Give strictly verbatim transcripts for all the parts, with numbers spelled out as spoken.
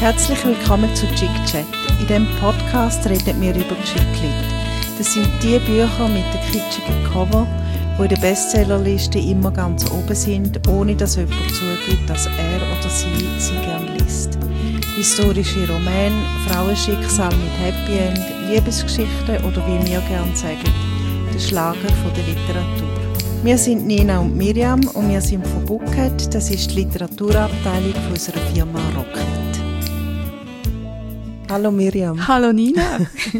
Herzlich willkommen zu Chick Chat. In diesem Podcast reden wir über Chick-Lit. Das sind die Bücher mit den kitschigen Cover, die in der Bestsellerliste immer ganz oben sind, ohne dass jemand zugibt, dass er oder sie sie gerne liest. Historische Romane, Frauenschicksal mit Happy End, Liebesgeschichten oder wie wir gerne sagen, der Schlager von der Literatur. Wir sind Nina und Miriam und wir sind von Bookhead, das ist die Literaturabteilung von unserer Firma Rocknet. Hallo Miriam. Hallo Nina.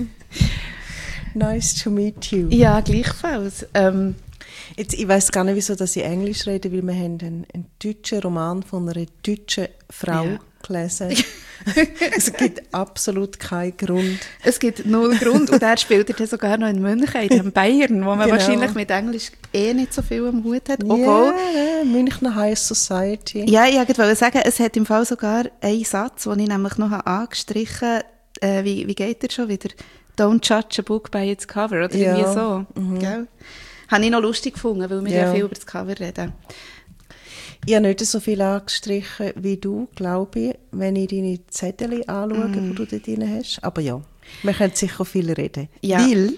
Nice to meet you. Ja, gleichfalls. Ähm, Jetzt, ich weiss gar nicht, wieso dass ich Englisch rede, weil wir haben einen, einen deutschen Roman von einer deutschen Frau ja. gelesen. Es gibt absolut keinen Grund. Es gibt null Grund und er spielt er sogar noch in München, in Bayern, wo man genau. wahrscheinlich mit Englisch eh nicht so viel am Hut hat. Ja, Obwohl, yeah, Münchner High Society. Ja, ich wollte sagen, es hat im Fall sogar einen Satz, den ich nämlich noch angestrichen habe. Äh, wie, wie geht der schon wieder? Don't judge a book by its cover, oder ja. irgendwie so. Mhm. Gell? Habe ich noch lustig gefunden, weil wir ja, ja viel über das Cover reden. Ich habe nicht so viel angestrichen wie du, glaube ich, wenn ich deine Zettel anschaue, mm. die du da drin hast. Aber ja, wir können sicher viel reden. Ja. Weil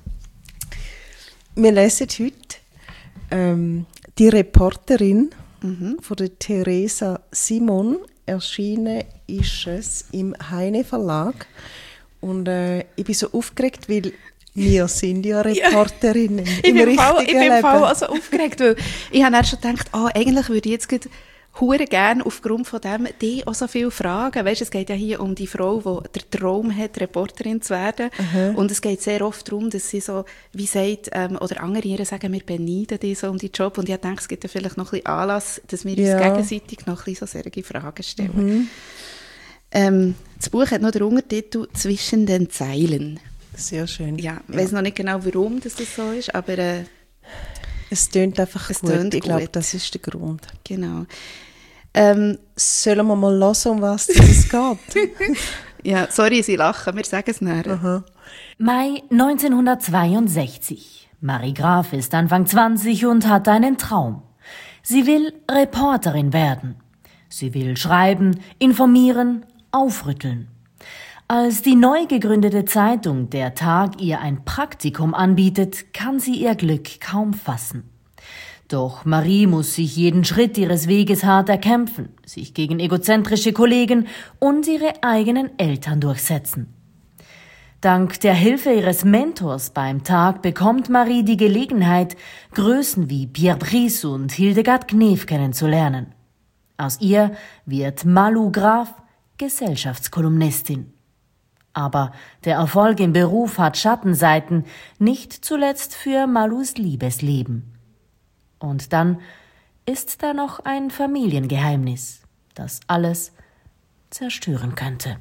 wir lesen heute ähm, die Reporterin mhm. von der Theresa Simon. Erschienen ist es im Heine Verlag. Und äh, ich bin so aufgeregt, weil wir sind ja Reporterinnen ja. im richtigen Fall, ich bin Leben. im Fall also aufgeregt, weil ich habe erst schon gedacht, oh, eigentlich würde ich jetzt hure gerne aufgrund von dem die auch so viele fragen. Weißt, es geht ja hier um die Frau, die den Traum hat, Reporterin zu werden. Uh-huh. Und es geht sehr oft darum, dass sie so, wie sagt, ähm, oder andere ihre sagen, wir beneiden die so um die Job. Und ich denke, es gibt ja vielleicht noch ein bisschen Anlass, dass wir ja. uns gegenseitig noch ein bisschen so solche Fragen stellen. Uh-huh. Ähm, das Buch hat noch den Untertitel «Zwischen den Zeilen». Sehr schön. Ja, ich ja. weiß noch nicht genau, warum das, das so ist, aber äh, es tönt einfach es gut. Tönt ich glaube, gut. das ist der Grund. Genau. Ähm, Sollen wir mal hören, um was es geht? Ja, sorry, Sie lachen, wir sagen es nachher. Aha. Mai neunzehnhundertzweiundsechzig. Marie Graf ist Anfang zwanzig und hat einen Traum. Sie will Reporterin werden. Sie will schreiben, informieren, aufrütteln. Als die neu gegründete Zeitung Der Tag ihr ein Praktikum anbietet, kann sie ihr Glück kaum fassen. Doch Marie muss sich jeden Schritt ihres Weges hart erkämpfen, sich gegen egozentrische Kollegen und ihre eigenen Eltern durchsetzen. Dank der Hilfe ihres Mentors beim Tag bekommt Marie die Gelegenheit, Größen wie Pierre Brice und Hildegard Knef kennenzulernen. Aus ihr wird Malu Graf Gesellschaftskolumnistin. Aber der Erfolg im Beruf hat Schattenseiten, nicht zuletzt für Malus Liebesleben. Und dann ist da noch ein Familiengeheimnis, das alles zerstören könnte.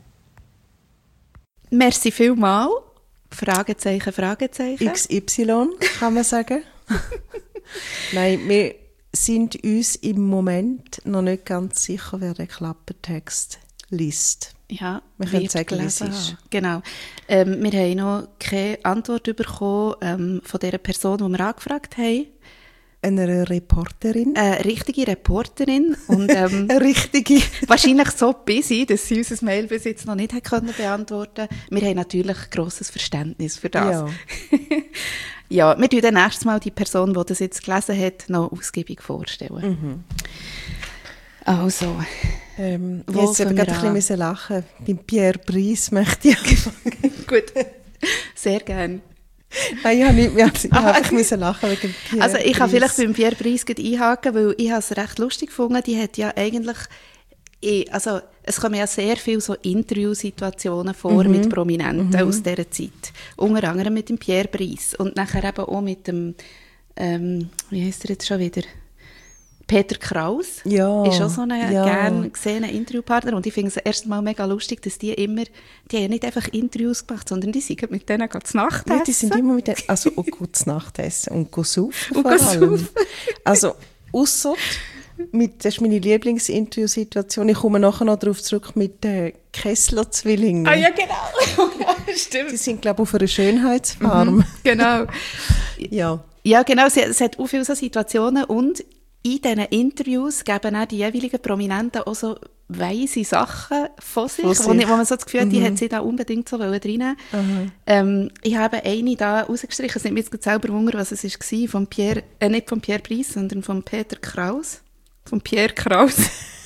Merci vielmals. Fragezeichen, Fragezeichen. X Y, kann man sagen. Nein, wir sind uns im Moment noch nicht ganz sicher, wer den Klappertext liest. Ja, wir können sagen, wie es ist. Genau. Ähm, wir haben noch keine Antwort bekommen ähm, von der Person, die wir angefragt haben. Eine Reporterin? Eine richtige Reporterin. Und, ähm, Eine richtige? Wahrscheinlich so busy, dass sie unser Mail bis jetzt noch nicht hat können beantworten. Wir haben natürlich grosses Verständnis für das. Ja. Ja, wir stellen dann nächstes Mal die Person, die das jetzt gelesen hat, noch ausgiebig vorstellen. Mhm. Also, ähm, ich musste gerade ein bisschen lachen. Beim Pierre Brice möchte ich anfangen. Gut, sehr gerne. Nein, ich habe nicht mehr, ich habe einfach müssen lachen wegen Pierre Also ich kann Brice. vielleicht beim Pierre Brice einhaken, weil ich es recht lustig gefunden. Die hat ja eigentlich, also es kommen ja sehr viele so Interviewsituationen vor mhm. mit Prominenten mhm. aus dieser Zeit. Unter anderem mit dem Pierre Brice und nachher eben auch mit dem, ähm, wie heisst er jetzt schon wieder? Peter Kraus ja, ist auch so ein ja. gern gesehener Interviewpartner und ich finde es erst mal mega lustig, dass die immer, die haben ja nicht einfach Interviews gemacht, sondern die sind mit denen zu Nacht essen. Ja, die sind immer mit denen, also auch gut zu Nacht essen und go saufen vor allem. Also ausser, mit, das ist meine Lieblingsinterviewsituation, ich komme nachher noch darauf zurück mit den Kessler-Zwillingen. Ah ja, genau. Stimmt. Die sind, glaube ich, auf einer Schönheitsfarm. Mhm, genau. ja. Ja, genau, es, es hat auch viele so Situationen und in diesen Interviews geben auch die jeweiligen Prominenten auch so weise Sachen von sich, Von wo, sich. ich, wo man so das Gefühl hat, die Mhm. hat sie da unbedingt so reinnehmen wollen. Ähm, ich habe eine da rausgestrichen, es nimmt mich jetzt gerade selber Wunder, was es war, von Pierre, äh, nicht von Pierre Brice, sondern von Peter Kraus. Von Pierre Kraus.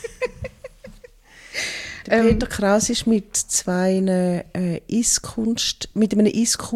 Der Ähm, Peter Kraus ist mit zwei äh, Eiskunst, mit einem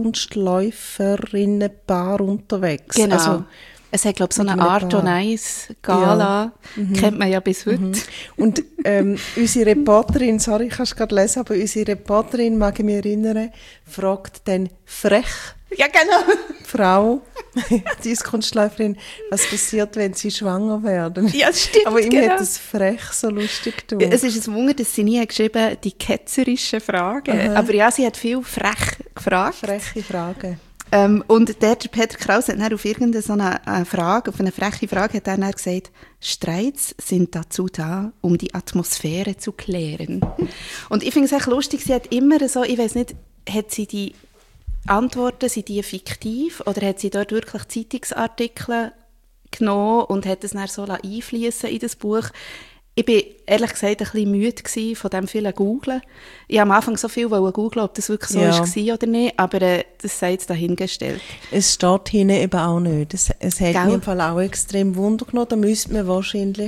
Eiskunstläuferinnenpaar unterwegs. Genau. Also, es hat, glaube ich, so mit eine einem Art Paar. und Eis Gala, kennt man ja bis heute. und ähm, unsere Reporterin, sorry, ich kann es gerade lesen, aber unsere Reporterin, mag ich mich erinnern, fragt dann frech Ja, genau. die Frau, die Eiskunstläuferin, was passiert, wenn sie schwanger werden. Ja, das stimmt, Aber ihm genau. hat das frech so lustig getan. Es ist ein Wunder, dass sie nie hat geschrieben die ketzerischen Fragen. Aha. Aber ja, sie hat viel frech gefragt. Freche Frage. Ähm, und der, der Peter Kraus hat dann auf irgendeine so eine, eine Frage, auf eine freche Frage, hat er dann gesagt, Streits sind dazu da, um die Atmosphäre zu klären. Und ich finde es echt lustig, sie hat immer so, ich weiß nicht, hat sie die Antworten, sind die fiktiv oder hat sie dort wirklich Zeitungsartikel genommen und hat es dann so einfließen in das Buch? Ich war ehrlich gesagt ein bisschen müde gewesen von dem vielen Googlen. Ich wollte am Anfang so viel googeln, ob das wirklich so Ja. war oder nicht, aber äh, das sei jetzt dahingestellt. Es steht hinten eben auch nicht. Es, es hat Gell? mich im Fall auch extrem Wunder genommen. Da müsste man wahrscheinlich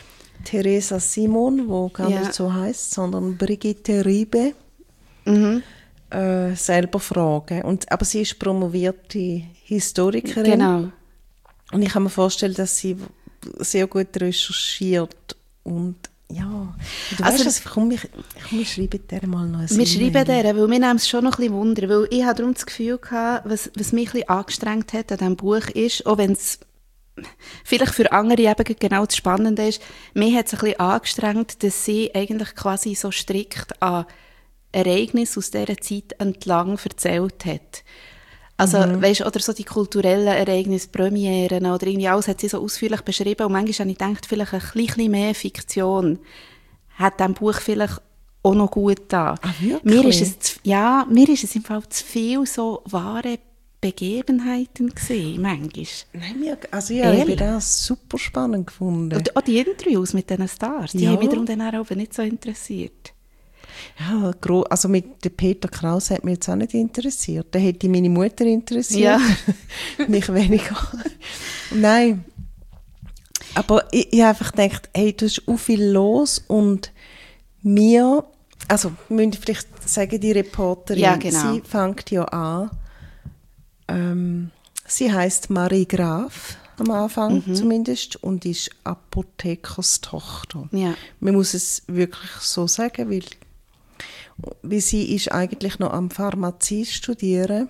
Theresa Simon, die gar Ja. nicht so heisst, sondern Brigitte Riebe, Mhm. äh, selber fragen. Und, aber sie ist promovierte Historikerin. Genau. Und ich kann mir vorstellen, dass sie sehr gut recherchiert. Und ja, du Also weißt, das- was, komm, ich, komm, wir schreiben der mal noch ein Wir E-Mail. schreiben der, weil wir nehmen es schon noch ein bisschen Wunder, weil ich habe darum das Gefühl gehabt, was, was mich ein bisschen angestrengt hat an diesem Buch ist, auch wenn es vielleicht für andere eben genau das Spannende ist, mich hat es ein bisschen angestrengt, dass sie eigentlich quasi so strikt an Ereignisse aus dieser Zeit entlang erzählt hat. Also, weisst, oder so die kulturellen Ereignisse, Premieren oder irgendwie alles hat sie so ausführlich beschrieben und manchmal habe ich gedacht, vielleicht ein bisschen mehr Fiktion hat diesem Buch vielleicht auch noch gut getan. Ah, wirklich? Mir ist es, zu- ja, mir ist es im Fall zu viel so wahre Begebenheiten gewesen, manchmal. Nein, mir, also ja, ich habe Ehrlich? das super spannend gefunden. Und auch die Interviews mit diesen Stars, die Ja. haben mich darum dann auch nicht so interessiert. Ja, gro- also mit dem Peter Kraus hat mich jetzt auch nicht interessiert. Der hätte meine Mutter interessiert. Ja. Mich weniger. Nein. Aber ich, ich habe einfach gedacht, hey, du hast auch viel los und mir, also müssen vielleicht sagen, die Reporterin, Ja, genau. sie fängt ja an, ähm, sie heisst Marie Graf am Anfang Mhm. zumindest und ist Apothekerstochter. Ja. Man muss es wirklich so sagen, weil, weil sie ist eigentlich noch am Pharmazie studieren,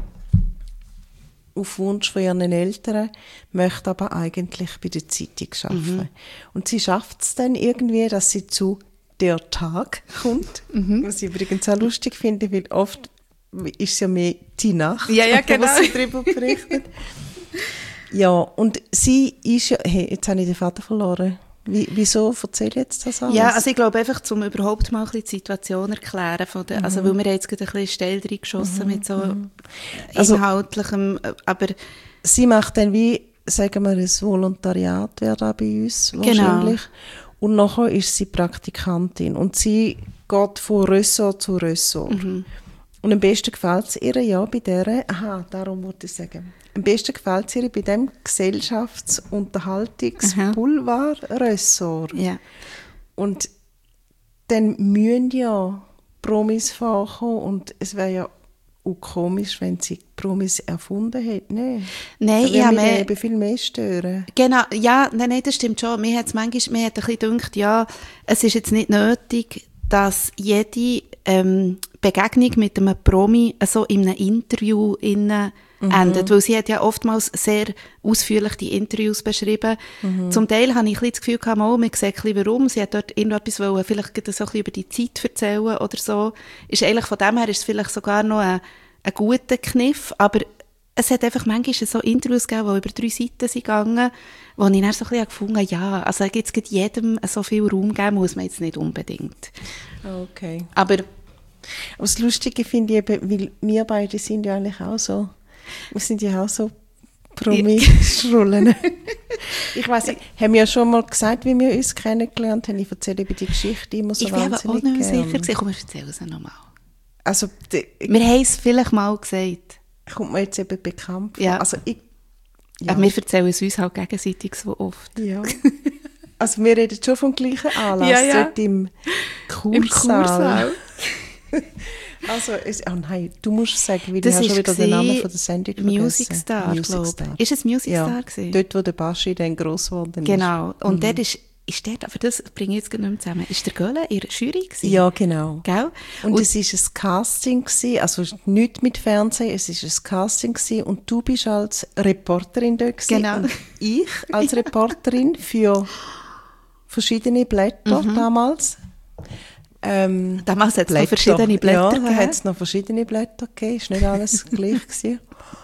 auf Wunsch von ihren Eltern, möchte aber eigentlich bei der Zeitung arbeiten. Mhm. Und sie schafft es dann irgendwie, dass sie zu «Der Tag» kommt, Mhm. was ich übrigens auch lustig finde, weil oft ist es ja mehr «Die Nacht», Ja, ja, genau. was sie darüber berichtet. Ja, und sie ist ja... Hey, jetzt habe ich den Vater verloren. Wie, wieso erzähle ich jetzt das alles? Ja, also ich glaube einfach, um überhaupt mal ein bisschen die Situation erklären, von der, also weil wir haben jetzt gerade ein bisschen steil reingeschossen mit so Also- inhaltlichem, aber Sie macht dann wie, sagen wir, ein Volontariat wäre da bei uns wahrscheinlich. Und nachher ist sie Praktikantin. Und sie geht von Ressort zu Ressort. Und am besten gefällt es ihr ja bei der, aha, darum wollte ich sagen, am besten gefällt es ihr bei dem Gesellschafts-, Unterhaltungs-Boulevard-Ressort. ja. Und dann müssen ja Promis vorkommen und es wäre ja auch komisch, wenn sie Promis erfunden hätte. Nee. Nein, Da ich würde habe mich mehr- eben viel mehr stören. Genau, ja, nein, nein, das stimmt schon. Mir hat es manchmal, mir hat ein bisschen gedacht, ja, es ist jetzt nicht nötig, dass jede ähm, Begegnung mit einem Promi so in einem Interview innen endet, weil sie hat ja oftmals sehr ausführlich die Interviews beschrieben. Zum Teil habe ich ein bisschen das Gefühl gehabt, mal, man sieht ein bisschen warum, sie hat dort irgendetwas wollen, vielleicht gerade so ein bisschen über die Zeit erzählen oder so. Ist eigentlich von dem her ist es vielleicht sogar noch ein, ein guter Kniff, aber es hat einfach manchmal so Interviews gegeben, die über drei Seiten sind gegangen, wo ich dann so ein bisschen gefunden habe, ja, also jetzt geht jedem so viel Raum geben, muss man jetzt nicht unbedingt. Okay. Aber Aber das Lustige finde ich eben, weil wir beide sind ja eigentlich auch so, wir sind ja auch so Promi-Schrullen. Ich weiss nicht, haben wir ja schon mal gesagt, wie wir uns kennengelernt haben? Ich erzähle über die Geschichte immer so ich wahnsinnig Ich war auch nicht gern. sicher gewesen. Komm, wir erzählen es nochmal. Also, die, wir haben es vielleicht mal gesagt. Kommt mir jetzt eben bekannt vor. Ja. Also ich, ja. Aber wir erzählen es uns halt gegenseitig so oft. Ja. Also wir reden schon vom gleichen Anlass, ja, ja. dort im Kursaal. Im Kursaal. Also, es, oh nein, du musst sagen, weil das ich habe schon wieder den Namen von der Sendung vergessen. Music Star, Music Star. Ist es Music ja, Star gewesen? Dort, wo der Baschi dann gross geworden ist. Genau, und mhm. dort ist, ist dort, aber das bringe ich jetzt nicht mehr zusammen, ist der Gölle in der Jury gewesen? Ja, genau. Gell? Und, und es war ein Casting gewesen, also nicht mit Fernsehen, es war ein Casting gewesen, und du bist als Reporterin dort gewesen, genau. Und ich als Reporterin für verschiedene Blätter mhm. damals. Ähm, Damals hat es noch verschiedene Blätter ja, gegeben. Ja, da hat es noch verschiedene Blätter gegeben. Es war nicht alles gleich gewesen.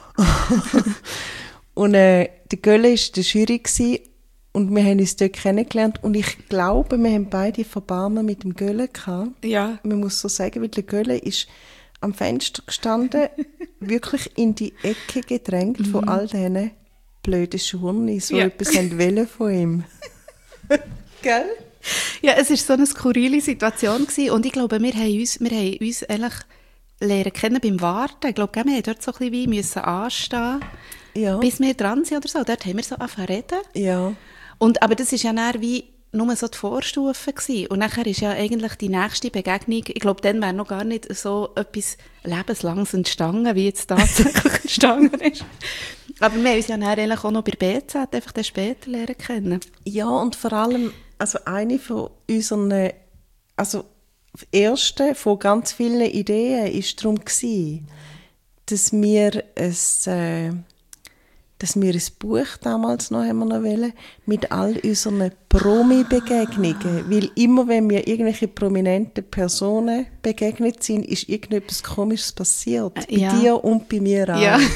Und äh, der Gölle war der Jury gewesen, und wir haben uns dort kennengelernt. Und ich glaube, wir haben beide Verbarmen mit dem Gölle gehabt. Ja. Man muss so sagen, weil der Gölle ist am Fenster gestanden, wirklich in die Ecke gedrängt mhm. von all diesen blöden Schuhen, die so ja. etwas wollen von ihm. Gell? Ja, es war so eine skurrile Situation gewesen. Und ich glaube, wir haben uns, wir haben uns eigentlich lernen kennen beim Warten. Ich glaube, wir mussten dort so ein bisschen wie müssen anstehen, ja. bis wir dran sind oder so. Dort haben wir so angefangen zu reden. Ja. Und, aber das war ja dann wie nur so die Vorstufe gewesen. Und nachher ist ja eigentlich die nächste Begegnung, ich glaube, dann wäre noch gar nicht so etwas Lebenslanges entstanden, wie jetzt tatsächlich entstanden ist. Aber wir haben uns ja dann eigentlich auch noch bei B Z einfach dann später lernen kennen. Ja, und vor allem, also eine von unseren, also erste von ganz vielen Ideen war darum gewesen, dass wir ein, äh, dass wir ein Buch damals noch, haben wir noch wollen, mit all unseren Promi-Begegnungen, weil immer, wenn wir irgendwelche prominenten Personen begegnet sind, ist irgendetwas Komisches passiert. Bei ja. dir und bei mir auch. Ja.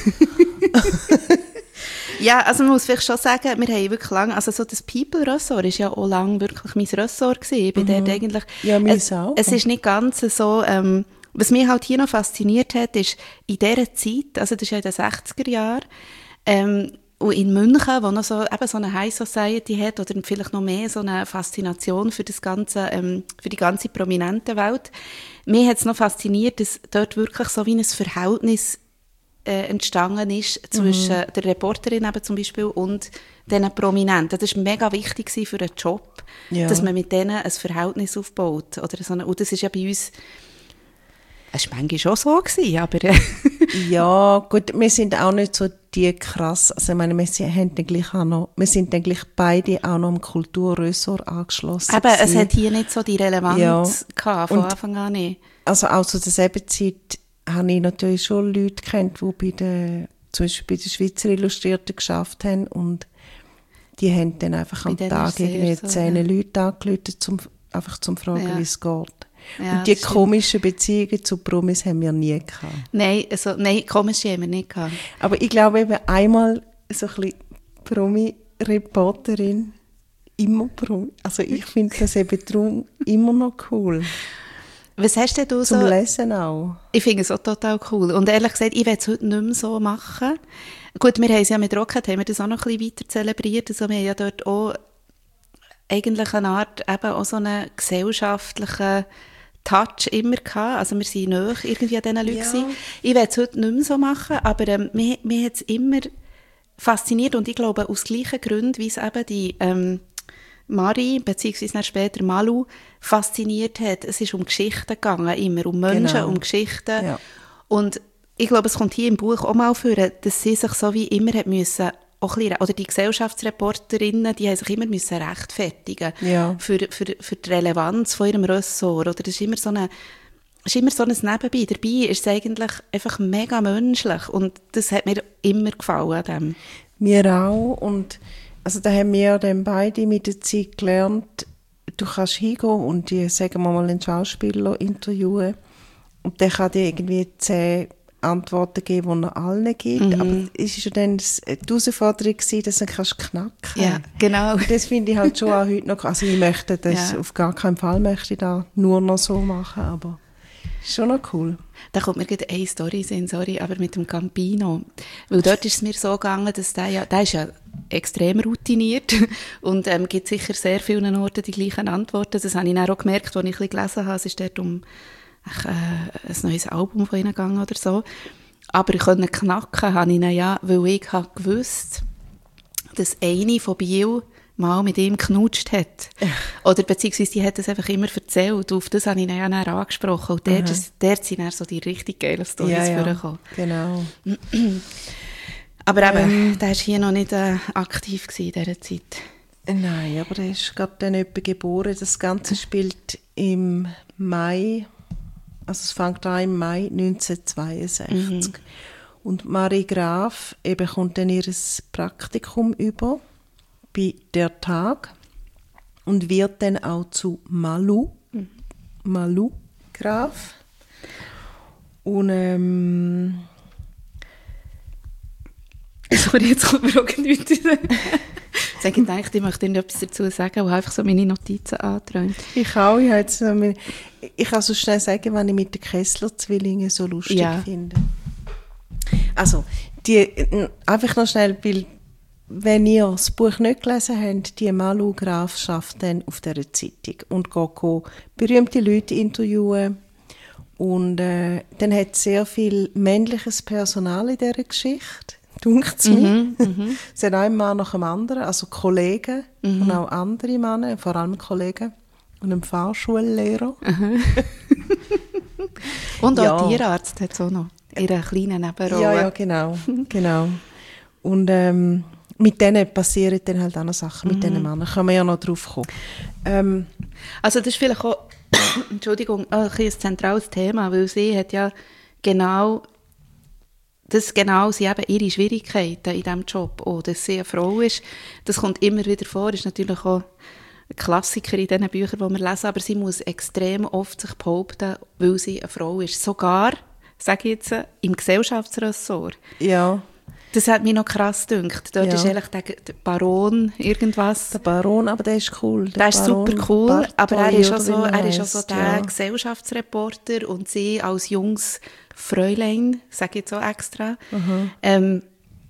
Ja, also man muss vielleicht schon sagen, wir haben wirklich lange, also so das People-Ressort war ja auch lange wirklich mein Ressort gewesen. Ich bin mhm. dort eigentlich, ja, meins es, auch. Es ist nicht ganz so, ähm, was mich halt hier noch fasziniert hat, ist in dieser Zeit, also das ist ja in den sechziger Jahren, ähm, und in München, wo noch so, eben so eine High Society hat, oder vielleicht noch mehr so eine Faszination für das ganze, ähm, für die ganze prominente Welt. Mich hat es noch fasziniert, dass dort wirklich so wie ein Verhältnis äh, entstanden ist zwischen mhm. der Reporterin eben zum Beispiel und diesen Prominenten. Das war mega wichtig für einen Job, ja. dass man mit denen ein Verhältnis aufbaut. Oder so eine, und das ist ja bei uns, es war manchmal schon so gewesen, aber... Ja, gut, wir sind auch nicht so die krass, also ich meine, wir sind, haben dann gleich auch noch, wir sind dann gleich beide auch noch im Kulturressort angeschlossen. Aber es hat hier nicht so die Relevanz ja. gehabt, von und, Anfang an nicht. Also auch zu derselben Zeit habe ich natürlich schon Leute kennt, die bei der, zum Beispiel bei der Schweizer Illustrierten geschafft haben, und die haben dann einfach bei am Tag irgendwie so, zehn ja. Leute angerufen, zum, einfach zum Fragen, ja. wie es geht. Ja, und die komischen Beziehungen zu Promis haben wir nie gehabt. Nein, also, nein, komische haben wir nicht gehabt. Aber ich glaube eben einmal so ein bisschen Promi-Reporterin, immer Promi. Also ich finde das eben darum immer noch cool. Was hast denn du Zum so? Zum Lesen auch. Ich finde es auch total cool. Und ehrlich gesagt, ich will es heute nicht mehr so machen. Gut, wir haben es ja mit Rocket, haben wir das auch noch ein bisschen weiter zelebriert. Also wir haben ja dort auch eigentlich eine Art, eben auch so einen gesellschaftlichen Touch immer gehabt. Also wir sind nahe irgendwie an diesen Leuten ja. gewesen. Ich will es heute nicht mehr so machen, aber ähm, mich, mich hat es immer fasziniert, und ich glaube aus gleichen Gründen, wie es eben die ähm, Marie, beziehungsweise dann später Malu, fasziniert hat. Es ist um Geschichten gegangen, immer um Menschen, genau. um Geschichten. Ja. Und ich glaube, es kommt hier im Buch auch mal vor, dass sie sich so wie immer hat müssen, auch ein bisschen, oder die Gesellschaftsreporterinnen, die haben sich immer müssen rechtfertigen ja. für, für, für die Relevanz von ihrem Ressort. Oder das ist immer so eine, ist immer so ein Nebenbei. Dabei ist es eigentlich einfach mega menschlich, und das hat mir immer gefallen an dem. Mir auch, und also da haben wir dann beide mit der Zeit gelernt, du kannst hingehen und die, sagen wir mal, einen Schauspieler interviewen, und der kann dir irgendwie zehn Antworten geben, die er allen gibt. Mhm. Aber es war ja dann die Herausforderung, dass du dann kannst knacken kannst. Ja, genau. Und das finde ich halt schon auch heute noch, also ich möchte das, ja. auf gar keinen Fall möchte ich das nur noch so machen, aber Schon noch cool. Da kommt mir gerade eine Story in, sorry, aber mit dem Campino. Weil dort ist es mir so gegangen, dass der ja, der ist ja extrem routiniert und ähm, gibt sicher sehr vielen Orten die gleichen Antworten. Das habe ich dann auch gemerkt, als ich ein bisschen gelesen habe. Es ist dort um ach, äh, ein neues Album von ihnen gegangen oder so. Aber ich konnte knacken, habe ich ihn ja, weil ich habe gewusst, dass eine von Biel mal mit ihm geknutscht hat. Oder beziehungsweise die hat das einfach immer erzählt. Auf das habe ich ihn ja dann angesprochen. Und dort, ist, dort sind dann so die richtig geilen Storys ja, ja, vorgekommen. Genau. Aber eben, ähm, der war hier noch nicht äh, aktiv in dieser Zeit. Nein, aber der ist gerade dann etwa geboren. Das Ganze spielt im Mai, also es fängt an im Mai neunzehnhundertzweiundsechzig. Mhm. Und Marie Graf eben kommt dann ihr Praktikum über bei «Der Tag» und wird dann auch zu Malu, mhm. Malu Graf. Und ähm, sorry, jetzt kommt mir auch nichts. Ich habe gedacht, ich möchte etwas dazu sagen, und einfach so meine Notizen anträumt. Ich auch. Ich, jetzt noch meine, ich kann so schnell sagen, was ich mit den Kessler-Zwillingen so lustig ja. finde. Also, die, einfach noch schnell, weil, wenn ihr das Buch nicht gelesen habt, die Malu Graf schafft dann auf dieser Zeitung und geht berühmte Leute interviewen. Und äh, dann hat es sehr viel männliches Personal in dieser Geschichte. Dunkt es mir. Mhm, mhm. Es sind ein Mann nach dem anderen, also Kollegen mhm. und auch andere Männer, vor allem Kollegen und ein Fahrschullehrer. Mhm. Und auch ja. Tierarzt hat es auch noch, ihre kleinen Nebenrolle. Ja, ja, genau. genau. Und ähm, mit denen passieren dann halt auch noch Sachen, mit mhm. diesen Männern. Können wir ja noch drauf kommen. Ähm, also das ist vielleicht auch, Entschuldigung, ein, ein zentrales Thema, weil sie hat ja genau... Das genau sind eben ihre Schwierigkeiten in diesem Job. Auch, dass sie eine Frau ist, das kommt immer wieder vor, ist natürlich auch ein Klassiker in diesen Büchern, die wir lesen, aber sie muss extrem oft sich behaupten, weil sie eine Frau ist. Sogar, sage ich jetzt, im Gesellschaftsressort. Ja. Das hat mich noch krass gedacht. Dort ja. ist eigentlich der, der Baron irgendwas. Der Baron, aber der ist cool. Der, der ist Baron super cool, Bartoli, aber er ist auch so, er ist auch so heisst, der ja. Gesellschaftsreporter und sie als junges Fräulein, sage ich jetzt auch extra, mhm. ähm,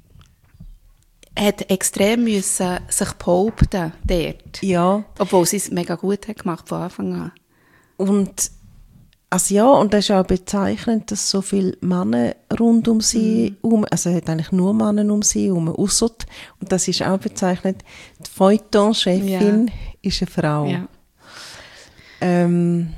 hat extrem müssen sich behaupten dort. Ja. Obwohl sie es mega gut hat gemacht von Anfang an. Und also ja, und das ist auch bezeichnend, dass so viele Männer rund um sie herum, mm. also er hat eigentlich nur Männer um sie herum, ausser, und das ist auch bezeichnend, die Feuilleton-Chefin ja. ist eine Frau. Ja. Ähm,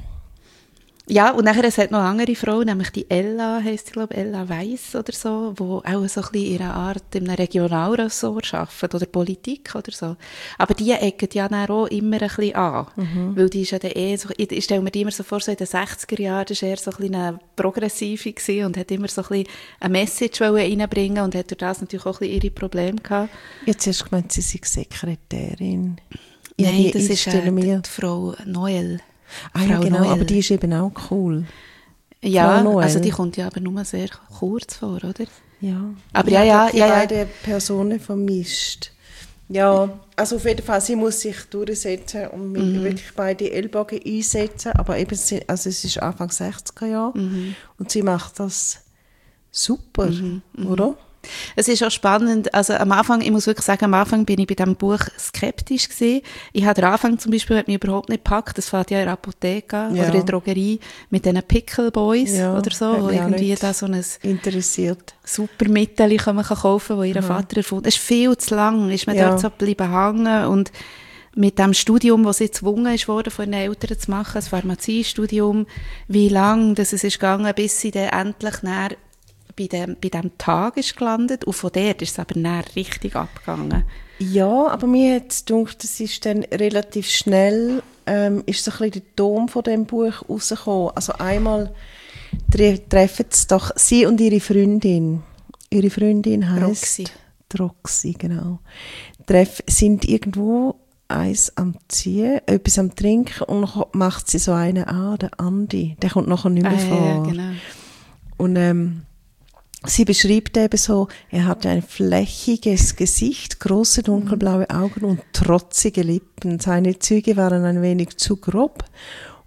Ja, und nachher, es hat noch eine andere Frau, nämlich die Ella, heisst sie, glaube ich, Ella Weiss oder so, die auch so ein bisschen ihre Art in einem Regionalressort arbeitet oder Politik oder so. Aber die ecken ja dann auch immer ein bisschen an, mhm. weil die ist ja dann eh so, ich stelle mir die immer so vor, so in den sechziger Jahren, das war eher so ein bisschen eine Progressive gewesen und hat immer so ein bisschen eine Message reinbringen und hat durch das natürlich auch ein bisschen ihre Probleme gehabt. Jetzt hast du gemeint, sie sei Sekretärin. Nein, ja, das ist äh, die, die Frau Noel. Ah ja, genau, Noel. Aber die ist eben auch cool. Ja, also die kommt ja aber nur sehr kurz vor, oder? Ja. Aber ja, ja, die ja, ja. beiden Personen vermischt. Ja, also auf jeden Fall, sie muss sich durchsetzen und mit mhm. wirklich beide Ellbogen einsetzen, aber eben, also es ist Anfang sechziger Jahre mhm. und sie macht das super, mhm. oder? Es ist auch spannend, also am Anfang, ich muss wirklich sagen, am Anfang bin ich bei diesem Buch skeptisch gewesen. Ich habe den Anfang zum Beispiel hat mich überhaupt nicht gepackt, das fängt ja in der Apotheke ja. oder in der Drogerie mit diesen Pickle Boys ja, oder so, wo irgendwie da so ein interessiert. super Mittel kann man kaufen, das ihr ja. Vater erfunden hat. Es ist viel zu lang, ist man ja. dort so geblieben hängen und mit dem Studium, das sie gezwungen ist worden, von ihren Eltern zu machen, das Pharmaziestudium, wie lange das es ist gegangen, bis sie dann endlich näher bei dem, bei dem Tag ist gelandet und von dort ist es aber näher richtig abgegangen. Ja, aber mir hat es gedacht, es ist dann relativ schnell, ähm, ist so ein bisschen der Ton von diesem Buch rausgekommen. Also einmal tre- treffen es doch sie und ihre Freundin. Ihre Freundin heisst Roxy. Roxy, genau. Treff, sind irgendwo eins am Ziehen, etwas am Trinken und dann macht sie so einen an, der Andi. Der kommt nachher nicht mehr ah, vor. Ja, genau. Und ähm, sie beschreibt eben so, er hat ein flächiges Gesicht, große dunkelblaue Augen und trotzige Lippen. Seine Züge waren ein wenig zu grob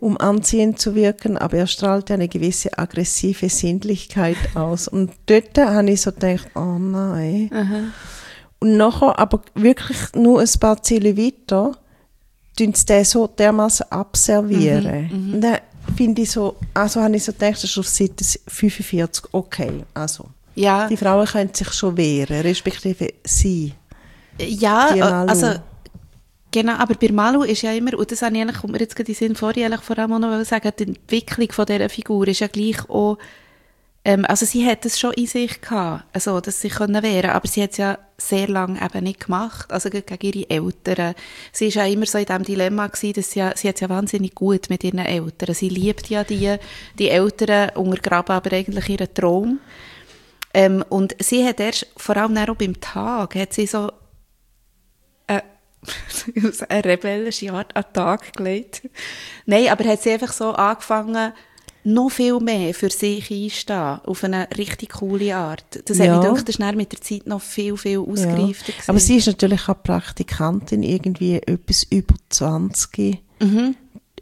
um anziehend zu wirken, aber er strahlte eine gewisse aggressive Sinnlichkeit aus. Und dort habe ich so gedacht, oh nein. Aha. Und nachher, aber wirklich nur ein paar Ziele weiter, tun sie den so dermaßen abservieren. Mhm, und dann finde ich so, also habe ich so gedacht, das ist auf Seite fünfundvierzig, okay, also. Ja. Die Frauen können sich schon wehren, respektive sie. Ja, also genau, aber bei Malu ist ja immer, und das habe ich eigentlich, kommt mir jetzt gerade in den Sinn vor, ich vor allem auch noch sagen, die Entwicklung von dieser Figur ist ja gleich auch, ähm, also sie hat es schon in sich gehabt, also, dass sie können wehren, aber sie hat es ja sehr lange eben nicht gemacht, also gegen ihre Eltern. Sie ist ja immer so in diesem Dilemma gewesen, dass sie, ja, sie hat es ja wahnsinnig gut mit ihren Eltern. Sie liebt ja die, die Eltern, untergraben aber eigentlich ihren Traum. Ähm, und sie hat erst, vor allem auch beim Tag, hat sie so äh, eine rebellische Art an den Tag gelegt. Nein, aber hat sie einfach so angefangen, noch viel mehr für sich einstehen, auf eine richtig coole Art. Das ja. hat mich gedacht, das ist mit der Zeit noch viel, viel ausgereifter ja. Aber sie ist natürlich auch Praktikantin, irgendwie etwas über zwanzig. Mhm.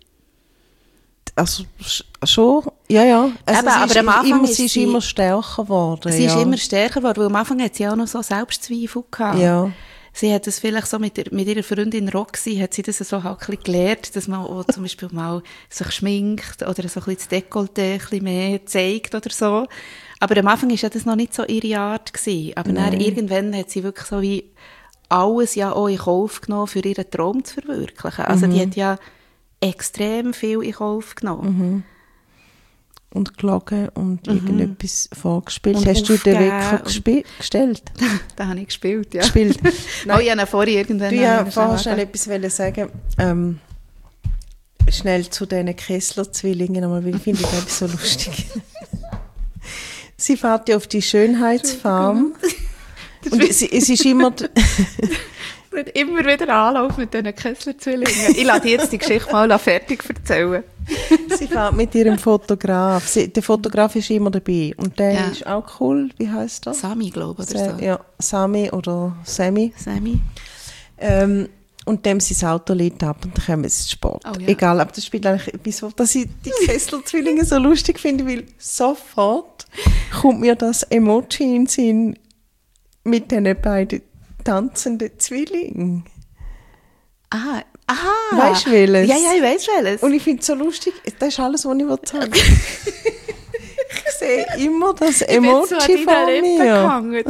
Also schon, ja, ja. Also Eben, aber ist am Anfang immer, ist sie ist sie immer stärker geworden. Sie ja. ist immer stärker geworden, weil am Anfang hat sie auch noch so Selbstzweifel gehabt. Ja. Sie hat das vielleicht so mit, der, mit ihrer Freundin Roxy, hat sie das so halt ein bisschen gelernt, dass man auch zum Beispiel mal sich schminkt oder so ein bisschen das Dekolleté ein bisschen mehr zeigt oder so. Aber am Anfang war ja das noch nicht so ihre Art gewesen. Aber dann irgendwann hat sie wirklich so wie alles ja auch in Kauf genommen, für ihren Traum zu verwirklichen. Also mhm. die hat ja extrem viel in Kauf genommen. Mhm. Und gelogen und mhm. irgendetwas vorgespielt. Und hast du den Wecker gesp- gestellt? Den habe ich gespielt, ja. Gespielt. Nein. Oh, ich habe vorher irgendwann... Du ja vorher schnell etwas sagen. Ähm, schnell zu diesen Kessler-Zwillingen, weil ich finde das so lustig. Sie fährt ja auf die Schönheitsfarm. Und es, es ist immer... nicht immer wieder Anlauf mit diesen Kessler-Zwillingen. Ich lasse jetzt die Geschichte mal fertig erzählen. Sie fährt mit ihrem Fotograf. Sie, der Fotograf ist immer dabei. Und der ja. ist auch cool. Wie heisst der? Sami, glaube ich, oder Sa- so. Ja, Sami oder Sammy. Sammy. Ähm, und dem sein Auto lädt ab und dann kommen sie zu Sport. Oh, ja. Egal, aber das spielt eigentlich etwas, dass ich die Kessler-Zwillinge so lustig finde, weil sofort kommt mir das Emoji in den Sinn mit diesen beiden tanzenden Zwillingen. Aha, aha. Weißt du welches? Ja, ja, ich weiss welches. Und ich finde es so lustig, das ist alles, was ich sagen will. Ich sehe immer das Emoji ich vor mir.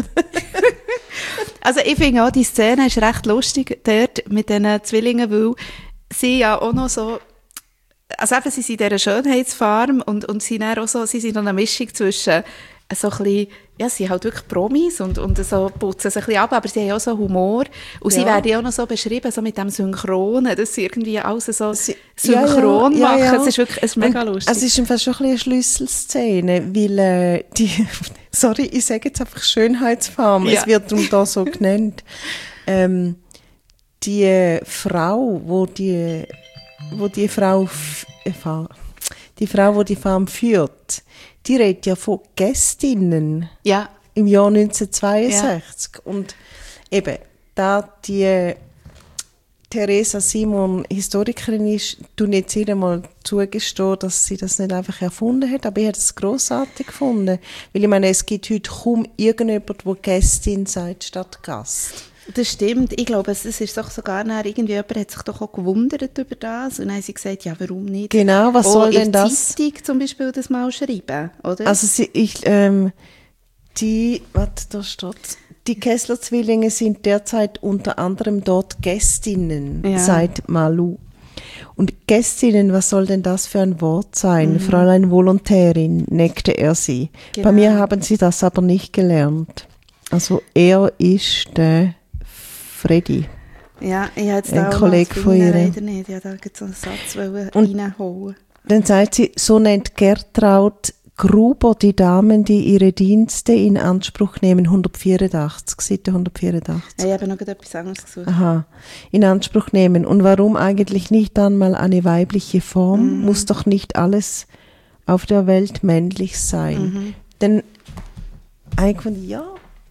Also ich finde auch, die Szene ist recht lustig dort mit diesen Zwillingen, weil sie ja auch noch so, also eben, sie sind in dieser Schönheitsfarm und, und sie sind auch so, sie sind noch eine Mischung zwischen so ein bisschen, ja, sie sind halt wirklich Promis und, und so putzen sich ein bisschen ab, aber sie haben auch so Humor. Und ja. sie werden ja auch noch so beschrieben, so mit dem Synchronen, dass sie irgendwie alles so sie, synchron ja, ja, machen. Ja, ja. Es ist wirklich es ist mega lustig. Es ist fast schon ein bisschen eine Schlüsselszene, weil äh, die, sorry, ich sage jetzt einfach Schönheitsfarm, ja. es wird darum da so genannt. Ähm, die Frau, wo die, wo die Frau, äh, die Frau, wo die Farm führt, die redet ja von Gästinnen ja. im Jahr neunzehnhundertzweiundsechzig. Ja. Und eben, da die Theresa Simon Historikerin ist, tue ich jetzt ihr mal zugestehen, dass sie das nicht einfach erfunden hat, aber ich habe es grossartig gefunden. Weil ich meine, es gibt heute kaum irgendjemand, der Gästin sagt statt Gast. Das stimmt. Ich glaube, es ist doch sogar nachher, irgendwie jemand hat sich doch auch gewundert über das. Und dann haben sie gesagt, ja, warum nicht? Genau, was auch soll denn in das? Zeitung zum Beispiel das mal schreiben, oder? Also sie, ich, ähm, die, warte, da steht, die Kessler-Zwillinge sind derzeit unter anderem dort Gästinnen, ja. seit Malu. Und Gästinnen, was soll denn das für ein Wort sein? Mhm. Fräulein Volontärin, neckte er sie. Genau. Bei mir haben sie das aber nicht gelernt. Also er ist der Freddy. Ja, ich habe jetzt ein da Kollege von ihr. Leider nicht. Ich wollte da so einen Satz reinholen. Dann sagt sie, so nennt Gertraud Gruber die Damen, die ihre Dienste in Anspruch nehmen, hundertvierundachtzig, Seite hundertvierundachtzig. Ja, ich habe noch etwas anderes gesucht. Aha, in Anspruch nehmen. Und warum eigentlich nicht einmal eine weibliche Form? Mhm. Muss doch nicht alles auf der Welt männlich sein. Mhm. Denn eigentlich, ja,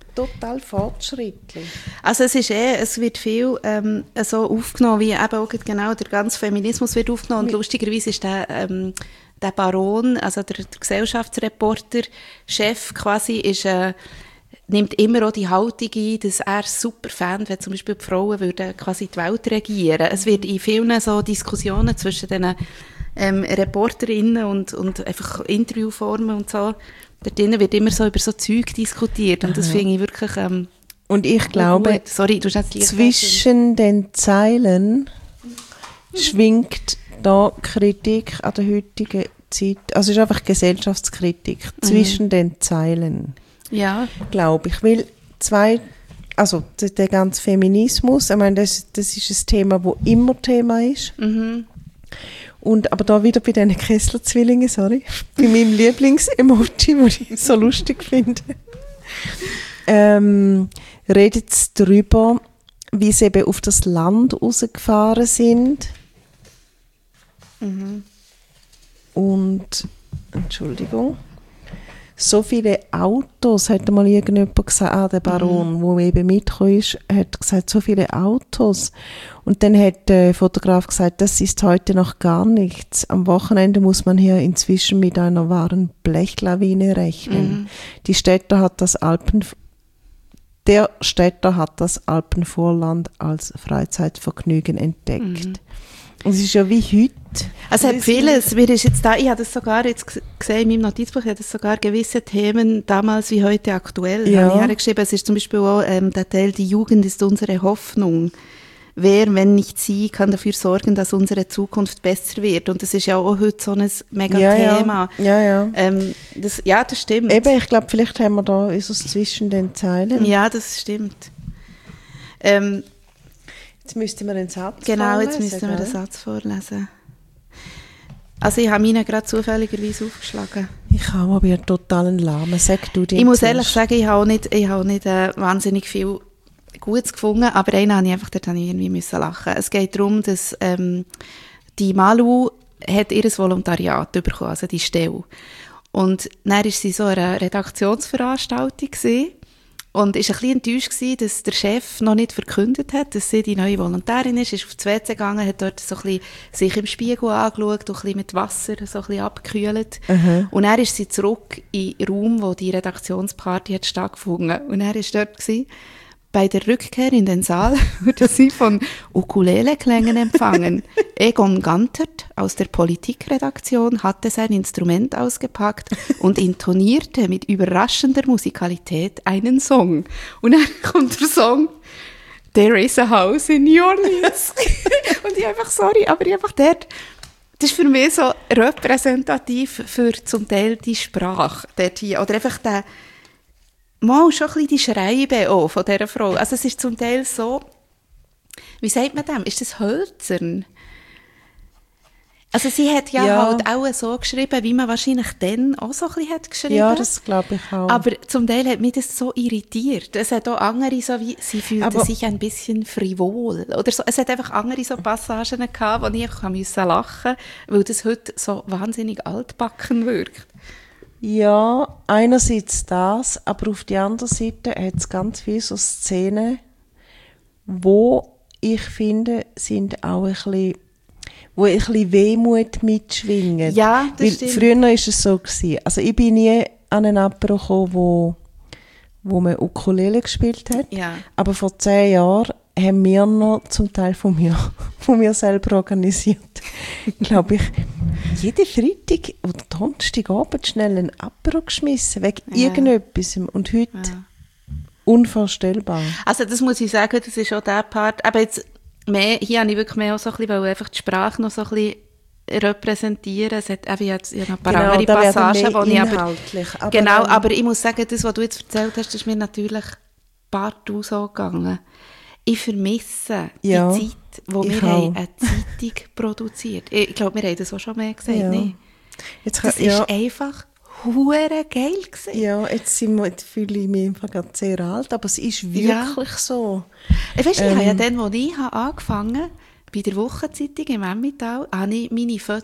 total fortschrittlich. Also es ist eh, es wird viel ähm, so aufgenommen, wie eben auch genau der ganze Feminismus wird aufgenommen. Und lustigerweise ist der, ähm, der Baron, also der, der Gesellschaftsreporter, Chef quasi, ist, äh, nimmt immer auch die Haltung ein, dass er super fände, wenn zum Beispiel die Frauen würden quasi die Welt regieren. Es wird in vielen so Diskussionen zwischen den ähm, Reporterinnen und, und einfach Interviewformen und so, dort drinnen wird immer so über so Zeug diskutiert und das Aha. finde ich wirklich ähm, Und ich glaube, gut. Sorry, du hast jetzt Licht zwischen den Zeilen schwingt da Kritik an der heutigen Zeit, also es ist einfach Gesellschaftskritik, Mhm. zwischen den Zeilen, Ja. glaube ich, weil zwei, also der, der ganze Feminismus, ich meine, das, das ist ein Thema, das immer Thema ist. Mhm. Und, aber da wieder bei diesen Kessler-Zwillingen, sorry, bei meinem Lieblings-Emoji, den ich so lustig finde, ähm, redet es darüber, wie sie eben auf das Land rausgefahren sind. Mhm. Und, Entschuldigung, so viele Autos, hat mal irgendjemand gesagt, ah, der Baron, mhm. wo eben mitgekommen ist, hat gesagt, so viele Autos. Und dann hat der Fotograf gesagt, das ist heute noch gar nichts. Am Wochenende muss man hier inzwischen mit einer wahren Blechlawine rechnen. Mhm. Die Städter hat das Alpen, der Städter hat das Alpenvorland als Freizeitvergnügen entdeckt. Mhm. Und es ist ja wie heute. Also es hat vieles, mir ist jetzt da, ich habe das sogar jetzt gesehen in meinem Notizbuch, ich habe das sogar gewisse Themen damals wie heute aktuell, ja. habe ich hergeschrieben. Es ist zum Beispiel auch ähm, der Teil, die Jugend ist unsere Hoffnung. Wer, wenn nicht sie, kann dafür sorgen, dass unsere Zukunft besser wird. Und das ist ja auch heute so ein mega ja, Thema. Ja, ja. ja. Ähm, das, ja, das stimmt. Eben, ich glaube, vielleicht haben wir da uns zwischen den Zeilen. Ja, das stimmt. Ähm, Jetzt müssten wir den Satz genau, vorlesen. jetzt müssten wir gell? den Satz vorlesen. Also ich habe meinen gerade zufälligerweise aufgeschlagen. Ich habe aber einen totalen Lahmen. Sag du den Ich muss zuerst. ehrlich sagen, ich habe auch nicht, ich habe auch nicht äh, wahnsinnig viel Gutes gefunden, aber einen habe ich einfach, dort habe ich irgendwie müssen lachen. Es geht darum, dass ähm, die Malu hat ihr Volontariat bekommen, also die Stelle. Und dann war sie so eine Redaktionsveranstaltung gewesen. Und war ein bisschen enttäuscht gewesen, dass der Chef noch nicht verkündet hat, dass sie die neue Volontärin ist, ist auf das W C gegangen, hat dort so ein bisschen sich im Spiegel angeschaut und ein bisschen mit Wasser so ein bisschen abgekühlt. Mhm. Und dann ist sie zurück in den Raum, wo die Redaktionsparty hat stattgefunden. Und er war dort gewesen. Bei der Rückkehr in den Saal wurde sie von Ukulele-Klängen empfangen. Egon Gantert aus der Politikredaktion hatte sein Instrument ausgepackt und intonierte mit überraschender Musikalität einen Song. Und dann kommt der Song «There is a house in New Orleans». Und ich einfach, sorry, aber ich einfach dort, das ist für mich so repräsentativ für zum Teil die Sprache dort hier. Oder einfach der mal schon ein bisschen die Schreibe auch von dieser Frau. Also es ist zum Teil so, wie sagt man dem? Ist das hölzern? Also sie hat ja, Ja. halt auch so geschrieben, wie man wahrscheinlich dann auch so ein bisschen hat geschrieben. Ja, das glaube ich auch. Aber zum Teil hat mich das so irritiert. Es hat auch andere, so wie, sie fühlte Aber- sich ein bisschen frivol. Oder so. Es hat einfach andere so Passagen gehabt, wo ich einfach lachen musste, weil das heute so wahnsinnig altbacken wirkt. Ja, einerseits das, aber auf der anderen Seite hat es ganz viele so Szenen, wo ich finde, sind auch ein bisschen, wo ein bisschen Wehmut mitschwingen. Ja, das Weil stimmt. früher war es so gewesen. Also ich bin nie an einen Apero gekommen, wo, wo man Ukulele gespielt hat. Ja. Aber vor zehn Jahren haben wir noch zum Teil von mir, von mir selber organisiert. Glaube ich, jeden Freitag oder Donnerstagabend schnell ein Apero geschmissen, wegen Ja. irgendetwas. Und heute Ja. unvorstellbar. Also das muss ich sagen, das ist auch der Part, aber jetzt mehr, hier habe ich wirklich mehr auch so ein bisschen, weil einfach die Sprache noch so ein bisschen repräsentieren. Es hat eben jetzt ja noch ein paar Genau, andere da werden Passagen, mehr wo ich aber, inhaltlich, aber genau, dann- aber ich muss sagen, das, was du jetzt erzählt hast, das ist mir natürlich partout so gegangen. Ich vermisse Ja, die Zeit, wo ich wir auch. haben eine Zeitung produziert. Ich glaube, wir haben das auch schon mehr gesagt, Ja. nee. Jetzt Das kann- ja. ist einfach hure geil gewesen. Ja, jetzt, sind wir, jetzt fühle ich mich einfach gerade sehr alt, aber es ist Ja. wirklich so. Ich weiss, ich habe ja Ähm. dann, als ich habe angefangen habe, bei der Wochenzeitung im Emmental, habe ich meine Fotos,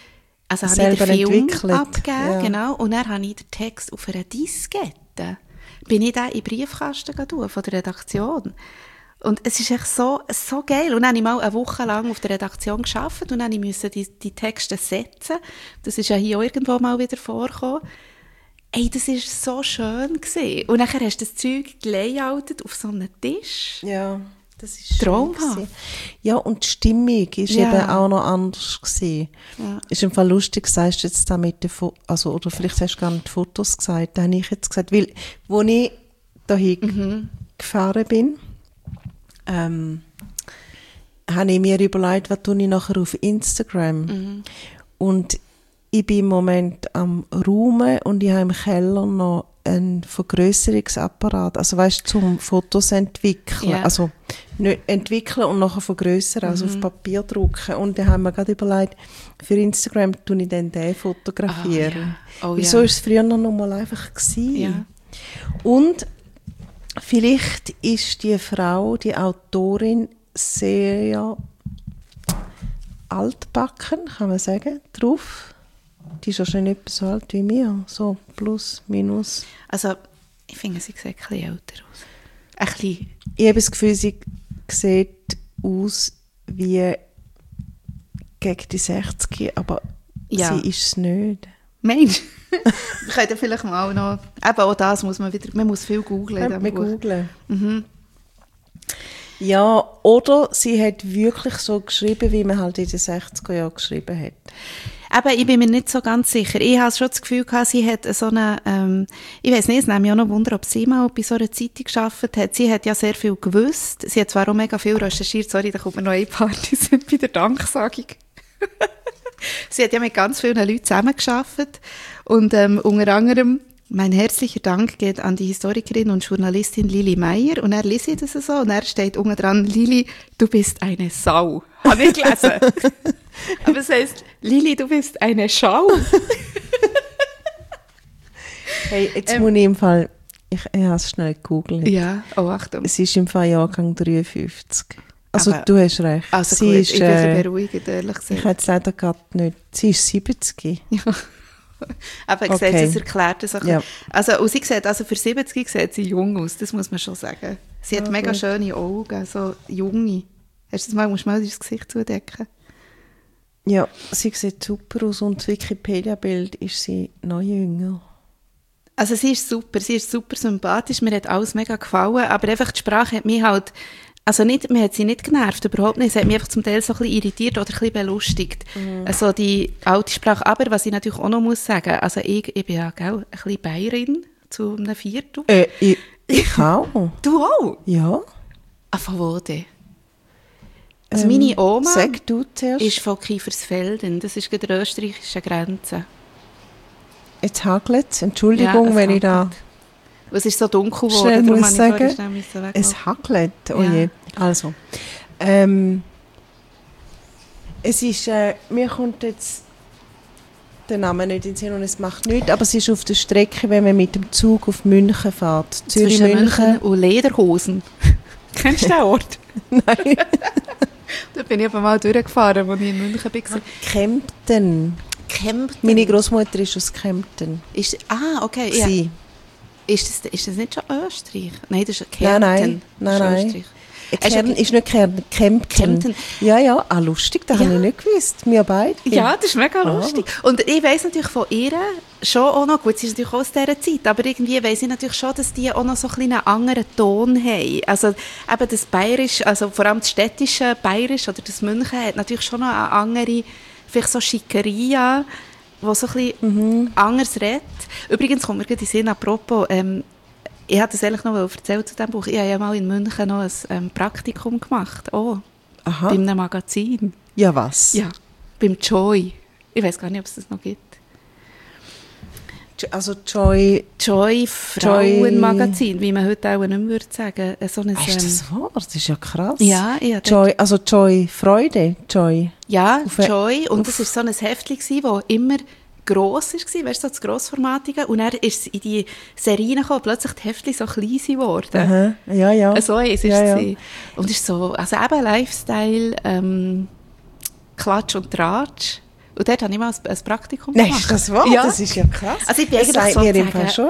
also habe ich Selber den Film entwickelt, abgegeben, ja. genau, und dann habe ich den Text auf einer Diskette bin ich den in den Briefkasten gegangen, von der Redaktion. Und es ist echt so, so geil. Und dann habe ich mal eine Woche lang auf der Redaktion gearbeitet und dann musste ich die, die Texte setzen. Das ist ja hier auch irgendwo mal wieder vorgekommen. Ey, das war so schön gewesen. Und dann hast du das Zeug gelayoutet auf so einem Tisch. Ja, das ist traumhaft. Ja, und die Stimmung war Ja. eben auch noch anders gewesen. Ja. Ist im Fall lustig, sagst du jetzt da mit den Fotos, also, oder vielleicht hast du gar nicht die Fotos gesagt, da habe ich jetzt gesagt, weil, wo ich dahin Mhm. gefahren bin, ähm, habe ich mir überlegt, was tue ich nachher auf Instagram. Mhm. Und ich bin im Moment am Räumen und ich habe im Keller noch einen Vergrösserungsapparat, also weißt du, zum Fotos entwickeln. Ja. Also nicht entwickeln und nachher vergrössern, also auf Papier drucken. Und da haben wir gerade überlegt, für Instagram tue ich dann den fotografieren. Oh, ja. Oh, Weil ja. so war es früher noch mal einfach gewesen. Ja. Und vielleicht ist die Frau, die Autorin, sehr altbacken, kann man sagen, drauf. Die ist wahrscheinlich etwa so alt wie mir, so plus, minus. Also, ich finde, sie sieht ein bisschen älter aus. Ein bisschen. Ich habe das Gefühl, sie sieht aus wie gegen die sechzig, aber Ja. sie ist es nicht. Mensch, wir können vielleicht mal noch, eben auch das muss man wieder, man muss viel googlen. in Ja, diesem wir Buch. googlen. Mhm. Ja, oder sie hat wirklich so geschrieben, wie man halt in den sechziger Jahren geschrieben hat. Eben, ich bin mir nicht so ganz sicher. Ich habe schon das Gefühl gehabt, sie hat so eine, ähm, ich weiss nicht, es nimmt mich auch noch Wunder, ob sie mal bei so einer Zeitung gearbeitet hat. Sie hat ja sehr viel gewusst. Sie hat zwar auch mega viel recherchiert. Sorry, da kommt mir noch eine Party bei der Danksagung. Sie hat ja mit ganz vielen Leuten zusammengearbeitet. Und ähm, unter anderem, mein herzlicher Dank geht an die Historikerin und Journalistin Lili Meyer. Und er liest das so. Und er steht unten dran, Lili, du bist eine Sau. Habe ich gelesen. Aber es heisst, Lili, du bist eine Schau. Hey, jetzt Ähm, muss ich im Fall, ich, ich habe es schnell gegoogelt. Ja, oh Achtung. Es ist im Fall Jahrgang dreiundfünfzig. Also Aber- du hast recht. Also sie gut, ist, ich bin ein äh, bisschen beruhigend, ehrlich ich gesagt. habe jetzt leider gerade nicht. Sie ist siebzig. Ja. Aber ich Okay. sehe, es erklärt das auch. Ja. Also, und sie sieht, also für siebzig sieht sie jung aus, das muss man schon sagen. Sie hat Ja, mega gut. schöne Augen, so junge. Hast du das mal, musst du mal das Gesicht zudecken? Ja, sie sieht super aus und das Wikipedia-Bild ist sie noch jünger. Also sie ist super, sie ist super sympathisch, mir hat alles mega gefallen, aber einfach die Sprache hat mich halt, also nicht, mir hat sie nicht genervt, überhaupt nicht, sie hat mich einfach zum Teil so ein bisschen irritiert oder ein bisschen belustigt. Mhm. Also die alte Sprache, aber was ich natürlich auch noch muss sagen, also ich, ich bin ja gell, ein bisschen Bayerin zu einem Viertel. Äh, ich, ich auch. Du auch? Ja. Ah, von wo denn? Also Ähm, meine Oma Sag du zuerst. ist von Kiefersfelden, das ist an der österreichischen Grenze. Jetzt hagelt es. Entschuldigung, es wenn ich da hagelt. Es ist so dunkel schnell geworden, darum muss habe ich vorher sagen. schnell müssen weglaufen. Es hagelt. Oh Ja. je. Also. Ähm, es ist, äh, mir kommt jetzt der Name nicht in den Sinn und es macht nichts, aber es ist auf der Strecke, wenn man mit dem Zug auf München fährt. Zwischen Zürich-München. München und Lederhosen. Kennst du den Ort? Nein. Da bin ich aber mal durchgefahren, als ich in München war. Kempten. Kempten. Meine Großmutter ist aus Kempten. Ist, ah, okay. Ja. Sie. Ist, das, ist das nicht schon Österreich? Nein, das ist Nein, Kärnten. nein. Das ist Nein, nein. Österreich. Kern, okay. ist nicht Kern, Kempten. Kempten. Ja, ja, ah, lustig, das Ja. habe ich nicht gewusst. Wir beide. Ja, das ist mega Ah. lustig. Und ich weiss natürlich von ihr schon auch noch, gut, sie ist natürlich auch aus dieser Zeit, aber irgendwie weiss ich natürlich schon, dass die auch noch so ein bisschen einen anderen Ton haben. Also eben das Bayerisch, also vor allem das städtische Bayerisch oder das München hat natürlich schon noch eine andere, vielleicht so Schickeria, die so ein bisschen Mhm. anders redet. Übrigens kommt mir gerade in den Sinn, apropos, ähm, ich hatte das eigentlich noch erzählt zu diesem Buch, ich habe ja mal in München noch ein ähm, Praktikum gemacht, oh, Aha. bei einem Magazin. Ja, was? Ja, beim Joy. Ich weiß gar nicht, ob es das noch gibt. Also Joy. Joy Frauenmagazin, wie man heute auch nicht mehr würde sagen. So ein, Ah, ist das wahr? Das ist ja krass. Ja, ich hatte- Joy, also Joy Freude, Joy. ja, Auf- Joy. Und das war so ein Heftchen, das immer gross war, weißt du, so das Grossformatige. Und dann ist es in die Serien gekommen, plötzlich die Heftchen so klein geworden. Aha. Ja, ja. So ist es. Ja, ja. gewesen. Und es ist so, also eben Lifestyle, ähm, Klatsch und Tratsch. Und dort habe ich mal ein, ein Praktikum Nein, gemacht. ist das wahr? Ja. Das ist ja krass. Also ich bin das eigentlich sagt mir im sozusagen- Fall schon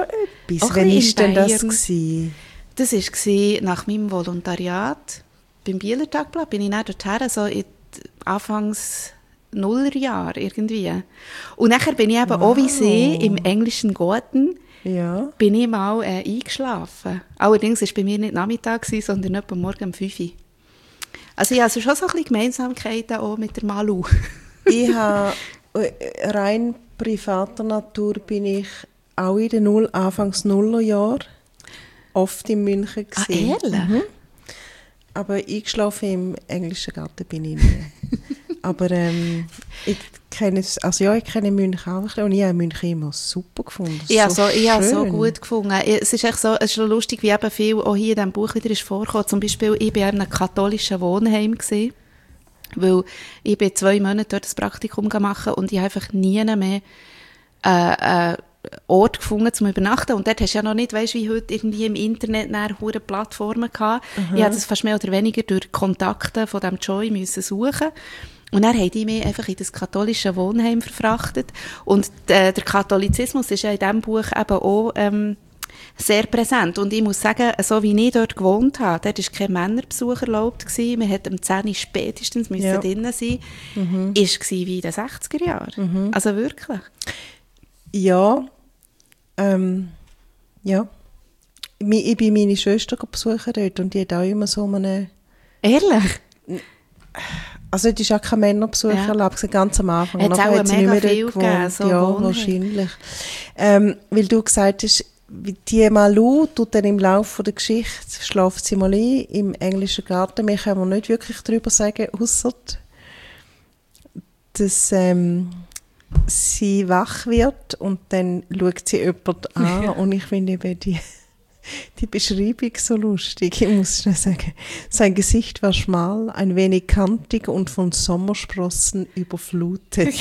etwas. Auch Wann ein war denn das? Bayern. Gewesen? Das war nach meinem Volontariat beim Bieler Tagblatt. Bin ich dann dorthin, so in Anfangs Nullerjahr irgendwie. Und nachher bin ich eben Wow. auch wie sie im englischen Garten Ja. bin ich mal äh, eingeschlafen. Allerdings war es bei mir nicht Nachmittag, sondern etwa morgen um fünf Uhr. Also ich habe also schon so ein bisschen Gemeinsamkeiten auch mit der Malu. Ich habe rein privater Natur bin ich auch in den Null, Anfangs Nullerjahren oft in München Ah, gewesen. ehrlich? Mhm. Aber eingeschlafen im englischen Garten bin ich nie. Aber ähm, ich kenne es, also ja, ich kenne München auch ein bisschen und ich habe München immer super gefunden. Ich habe so so, ich habe so schön. gut gefunden. Es ist echt so, es ist so lustig, wie eben viel auch hier in diesem Buch wieder ist vorgekommen. Zum Beispiel, ich war in einem katholischen Wohnheim gewesen, weil ich bin zwei Monate dort das Praktikum gemacht und ich habe einfach nie mehr äh, äh, Ort gefunden zum Übernachten. Und dort hast du ja noch nicht, weißt, wie heute irgendwie im Internet nachher hure Plattformen gehabt. Mhm. Ich musste das fast mehr oder weniger durch Kontakte von diesem Joy müssen suchen. Und dann haben die mich einfach in das katholische Wohnheim verfrachtet. Und äh, der Katholizismus ist ja in diesem Buch eben auch ähm, sehr präsent. Und ich muss sagen, so wie ich dort gewohnt habe, dort war kein Männerbesuch erlaubt gewesen. Man hätte um zehn Uhr spätestens müssen Ja. drinnen sein. Mhm. Ist gewesen wie in den sechziger Jahren. Mhm. Also wirklich. Ja, ähm, ja. Mi- Ich bin meine Schwester besuchen dort und die hat auch immer so eine... Ehrlich? Also es ist auch kein Männerbesuch Ja. erlaubt, ganz am Anfang. Hat's Nachher auch hat sie mega nicht mehr viel dort gegeben, gewohnt. so Ja, Wohnheim. wahrscheinlich. Ähm, weil du gesagt hast, wie die Malu tut dann im Laufe der Geschichte, schläft sie mal ein im englischen Garten. Mehr können wir nicht wirklich darüber sagen, ausser dass ähm, sie wach wird und dann schaut sie jemanden an. Ja. Und ich finde eben die, die Beschreibung so lustig. Ich muss schnell sagen, sein Gesicht war schmal, ein wenig kantig und von Sommersprossen überflutet.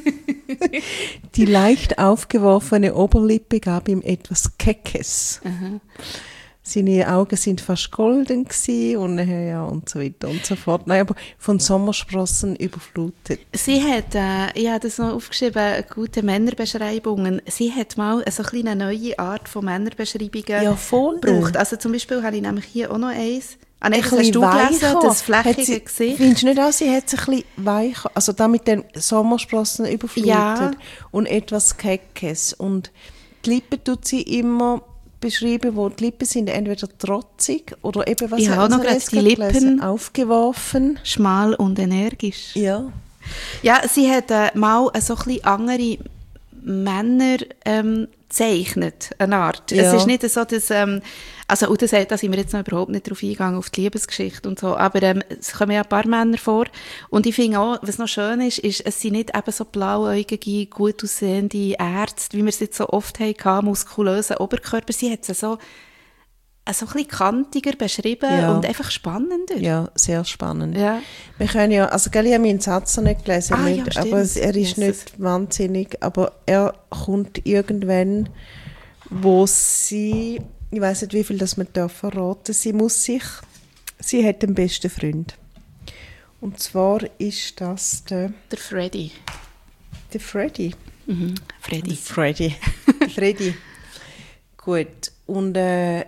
Die leicht aufgeworfene Oberlippe gab ihm etwas Keckes. Aha. Seine Augen sind fast golden gewesen und, äh, ja, und so weiter und so fort. Nein, aber von Sommersprossen überflutet. Sie hat, äh, ich habe das noch aufgeschrieben, gute Männerbeschreibungen. Sie hat mal so eine kleine neue Art von Männerbeschreibungen Ja, voll. gebraucht. Also zum Beispiel habe ich nämlich hier auch noch eins. Ah, nein, Ein das hast du bisschen gelesen, weicher. das flächige Hat sie- Gesicht. Findest du nicht auch, sie hat sich ein bisschen weicher, also da mit den Sommersprossen überflutet Ja. und etwas Keckes. Und die Lippen tut sie immer beschreiben, wo die Lippen sind entweder trotzig oder eben, was Ich hat habe noch unser gerade Leser die gelesen? Lippen- Aufgeworfen. Schmal und energisch. Ja. Ja, sie hat äh, mal äh, so ein bisschen andere Männer ähm, gezeichnet, eine Art. Ja. Es ist nicht so, dass, ähm, also, und das, da sind wir jetzt noch überhaupt nicht drauf eingegangen, auf die Liebesgeschichte und so, aber ähm, es kommen ja ein paar Männer vor und ich finde auch, was noch schön ist, ist, es sind nicht eben so blauäugige, gut aussehende Ärzte, wie wir es jetzt so oft hatten, muskulöse Oberkörper, sie hat es so, äh, so ein bisschen kantiger beschrieben Ja. und einfach spannender. Ja, sehr spannend. Ja. Wir können ja, also gell, ich habe meinen Satz noch nicht gelesen, Ah, ja, nicht, stimmt. aber es- er ist Jesus. nicht wahnsinnig, aber er kommt irgendwann, wo sie, ich weiß nicht, wie viel das man darf verraten, sie muss sich, sie hat den besten Freund. Und zwar ist das der, Der Freddy. der Freddy. Mhm. Freddy. Freddy. Freddy. Gut. Und äh,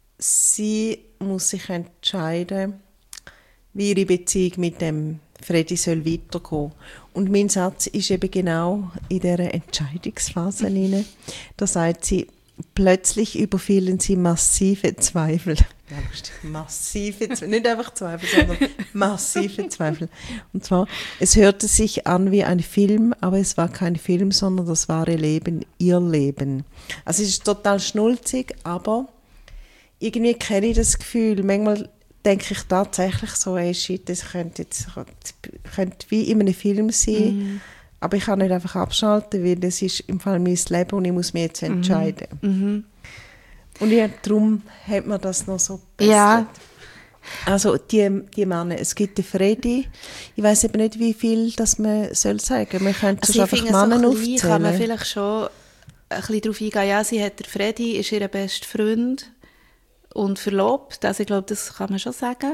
sie muss sich entscheiden, wie ihre Beziehung mit dem Freddy soll weitergehen. Und mein Satz ist eben genau in dieser Entscheidungsphase hinein. Da sagt sie, plötzlich überfielen sie massive Zweifel. Ja, lustig. Massive Zweifel. Nicht einfach Zweifel, sondern massive Zweifel. Und zwar, es hörte sich an wie ein Film, aber es war kein Film, sondern das wahre Leben, ihr Leben. Also es ist total schnulzig, aber irgendwie kenne ich das Gefühl, manchmal denke ich tatsächlich so, ey, shit, das könnte, jetzt, könnte wie in einem Film sein, mm. aber ich kann nicht einfach abschalten, weil das ist im Fall mein Leben und ich muss mich jetzt entscheiden. Mhm. Und ja, darum hat man das noch so besser. Ja. Also die, die Männer, es gibt den Freddy, ich weiss eben nicht, wie viel das man soll sagen. Man könnte Also ich einfach finde, Männer so aufzählen. klein kann man vielleicht schon ein bisschen darauf eingehen, ja, sie hat der Freddy, ist ihr bester Freund und verlobt, also ich glaube, das kann man schon sagen.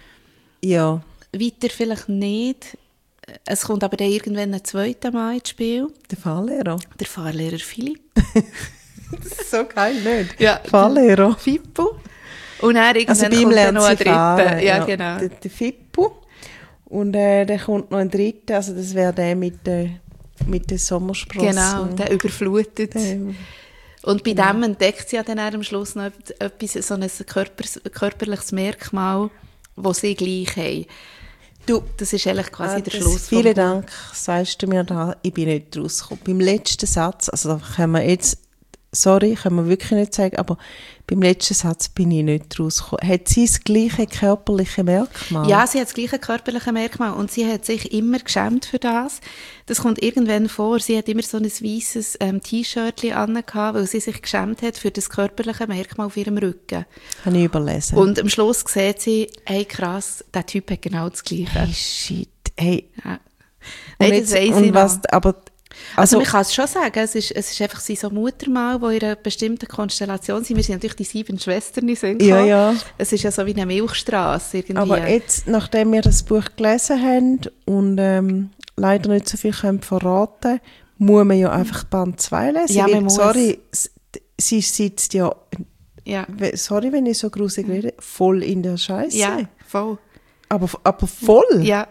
Ja. Weiter vielleicht nicht. Es kommt aber dann irgendwann ein zweiter Mann ins Spiel. Der Fahrlehrer. Der Fahrlehrer Philipp. Das ist so geil, nicht? Ja. Fahrlehrer. Fippo. Und dann irgendwann Also kommt dann noch ein dritter. Fahren, Ja, ja, genau. Der, der Fippo. Und äh, dann kommt noch ein dritter, also das wäre der mit den mit den Sommersprossen. Genau, der überflutet. Der, Und bei genau. dem entdeckt sie ja dann am Schluss noch etwas, so ein Körper, körperliches Merkmal, das sie gleich haben. Du, das ist eigentlich quasi ah, der das, Schluss. Vielen Dank, sagst du mir da, ich bin nicht rausgekommen. Beim letzten Satz, also da können wir jetzt, sorry, können wir wirklich nicht sagen, aber beim letzten Satz bin ich nicht rausgekommen. Hat sie das gleiche körperliche Merkmal? Ja, sie hat das gleiche körperliche Merkmal und sie hat sich immer geschämt für das. Das kommt irgendwann vor. Sie hat immer so ein weisses ähm, T-Shirt angehabt, weil sie sich geschämt hat für das körperliche Merkmal auf ihrem Rücken. Habe ich überlesen. Und am Schluss sieht sie, hey krass, der Typ hat genau das Gleiche. Hey, shit. Hey. Ja. Und, Nein, jetzt, das weiss und ich was, noch. aber, Also, also man kann es schon sagen, es ist, es ist einfach so Muttermal, die in einer bestimmten Konstellation sind. Wir sind natürlich die sieben Schwestern sind. Ja, ja. Es ist ja so wie eine Milchstrasse irgendwie. Aber jetzt, nachdem wir das Buch gelesen haben und ähm, leider nicht so viel können verraten, muss man ja einfach Band zwei lesen. Ja, man weil, muss. Sorry, s- sie sitzt ja, ja. we- sorry, wenn ich so gruselig rede, voll in der Scheiße. Ja, voll. Aber, aber voll? Ja.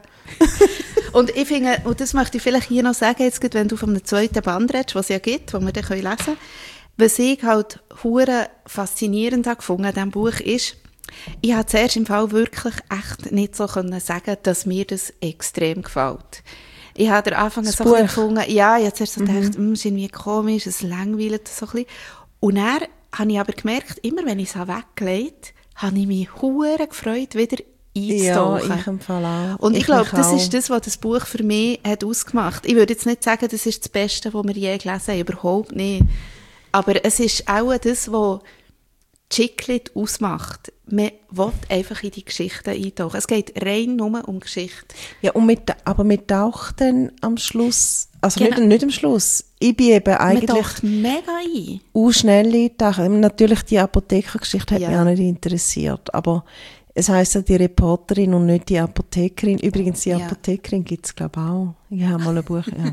Und ich finde, und das möchte ich vielleicht hier noch sagen, jetzt, wenn du von einem zweiten Band redest, was es ja gibt, wo wir dann lesen können, was ich halt hure faszinierend habe gefunden an diesem Buch ist, ich habe zuerst im Fall wirklich echt nicht so können sagen, dass mir das extrem gefällt. Ich habe am Anfang das so ein bisschen Buch. gefunden, ja, ich habe zuerst so Mhm. gedacht, mm, ist irgendwie komisch, es langweilt so ein bisschen. Und dann habe ich aber gemerkt, immer wenn ich es weggelegt habe, habe ich mich hure gefreut, wieder Ja, einzutauchen. ich im Fall auch. Und ich, Ich glaube, mich das auch. ist das, was das Buch für mich hat ausgemacht. Ich würde jetzt nicht sagen, das ist das Beste, was wir je gelesen haben, überhaupt nicht. Aber es ist auch das, was Chicklit ausmacht. Man will einfach in die Geschichte eintauchen. Es geht rein nur um Geschichte. Ja, und mit, aber man taucht dann am Schluss, also Genau. nicht, nicht am Schluss, ich bin eben Man eigentlich taucht mega ein. auch schnell eintauchen. Natürlich, die Apothekergeschichte hat Ja. mich auch nicht interessiert, aber es heisst ja die Reporterin und nicht die Apothekerin. Übrigens, die Ja. Apothekerin gibt es, glaube ich, auch. Ich habe mal ein Buch, ja.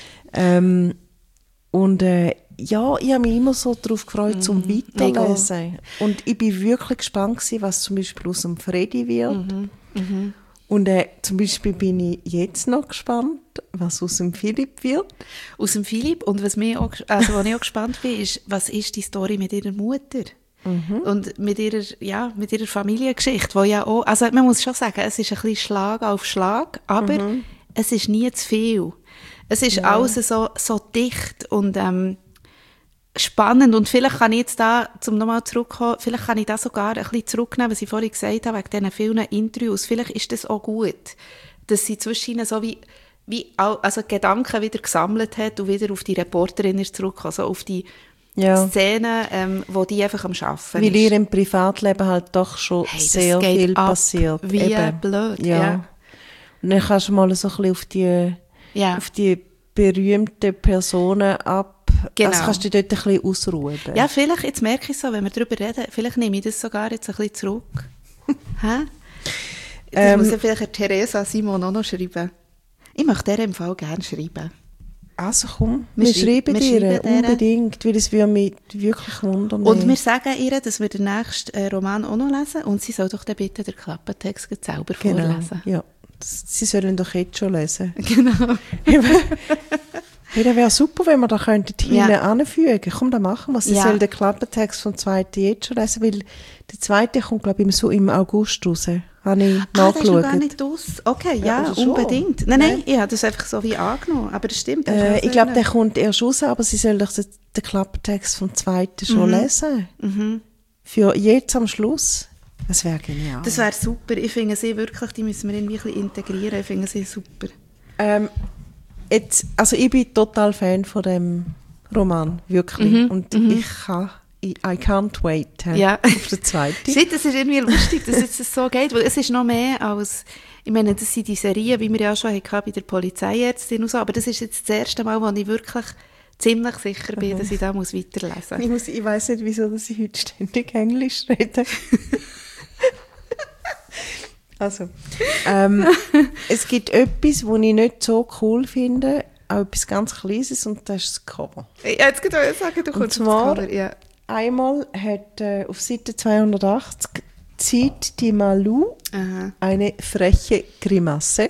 ähm, und äh, ja, ich habe mich immer so darauf gefreut, Mhm. zum Weiterlesen. Und ich bin wirklich gespannt gewesen, was zum Beispiel aus dem Freddy wird. Mhm. Und äh, zum Beispiel bin ich jetzt noch gespannt, was aus dem Philipp wird. Aus dem Philipp. Und was, mich auch, also, was ich auch gespannt bin, ist, was ist die Story mit ihrer Mutter? Mhm. Und mit ihrer, ja, mit ihrer Familiengeschichte, wo ja auch, also man muss schon sagen, es ist ein bisschen Schlag auf Schlag, aber Mhm. es ist nie zu viel. Es ist Ja. alles so, so dicht und ähm, spannend. Und vielleicht kann ich jetzt da, um nochmal zurückzukommen, vielleicht kann ich da sogar ein bisschen zurücknehmen, was ich vorhin gesagt habe, wegen diesen vielen Interviews. Vielleicht ist das auch gut, dass sie zwischen ihnen so wie, wie auch, also Gedanken wieder gesammelt hat und wieder auf die Reporterin ist zurückgekommen, also auf die Ja. Szenen, ähm, wo die einfach am Arbeiten Weil ist. ihr im Privatleben halt doch schon Hey, das sehr geht viel ab passiert. wie Eben. blöd, Ja. ja. Und dann kannst du mal so ein bisschen auf die, Ja. auf die berühmten Personen ab. Genau. Also kannst du dich dort ein bisschen ausruhen. Ja, vielleicht, jetzt merke ich so, wenn wir darüber reden, vielleicht nehme ich das sogar jetzt ein bisschen zurück. Hä? Das Ähm, muss ja vielleicht der Theresa Simon auch noch schreiben. Ich möchte der im Fall gerne schreiben. Also komm, Wir wir, schrei- schreiben wir dir schreiben ihr. unbedingt, weil es würde mich wirklich wundern. Und wir sagen ihr, dass wir den nächsten äh, Roman auch noch lesen und sie soll doch dann bitte den Klappentext gleich selber genau. vorlesen. Ja. Das- Sie sollen doch jetzt schon lesen. Genau. Hey, das wäre super, wenn wir da könnten hinten Ja. anfügen. Komm, dann machen wir es. Sie Ja. sollen den Klappentext vom zweiten jetzt schon lesen, weil der zweite kommt, glaube ich, im, so im August raus. Habe ich Ah, das ist noch nachgeschaut. gar nicht aus. Okay, Ja, ja, oder schon? unbedingt. Nein, nein, Nein. ich habe das einfach so wie angenommen. Aber das stimmt. das Äh, ist ich auch glaube, sehr- der kommt erst raus, aber Sie sollen doch den, den Klappentext vom zweiten schon Mhm. lesen. Mhm. Für jetzt am Schluss. Das wäre genial. Das wäre super. Ich finde sie wirklich, die müssen wir irgendwie ein bisschen integrieren. Ich finde sie super. Ähm, jetzt, also ich bin total Fan von dem Roman, wirklich. Mhm, Und mhm. ich kann, I, I can't wait äh, Ja. auf den zweiten. Shit, das ist irgendwie lustig, dass jetzt das so geht, weil es ist noch mehr als, ich meine, das sind die Serien, wie wir ja schon hatten bei der Polizeiärztin und so, aber das ist jetzt das erste Mal, wo ich wirklich ziemlich sicher bin, dass ich da muss weiterlesen Ich, muss. muss, ich weiss nicht, wieso dass ich heute ständig Englisch rede. Also, ähm, es gibt etwas, was ich nicht so cool finde auch etwas ganz Kleines und das ist das Cover. Ja, jetzt kann ich sagen, du kommst und zwar, das Cover. Ja. Einmal hat äh, auf Seite zweihundertachtzig zieht die Malou Aha. eine freche Grimasse.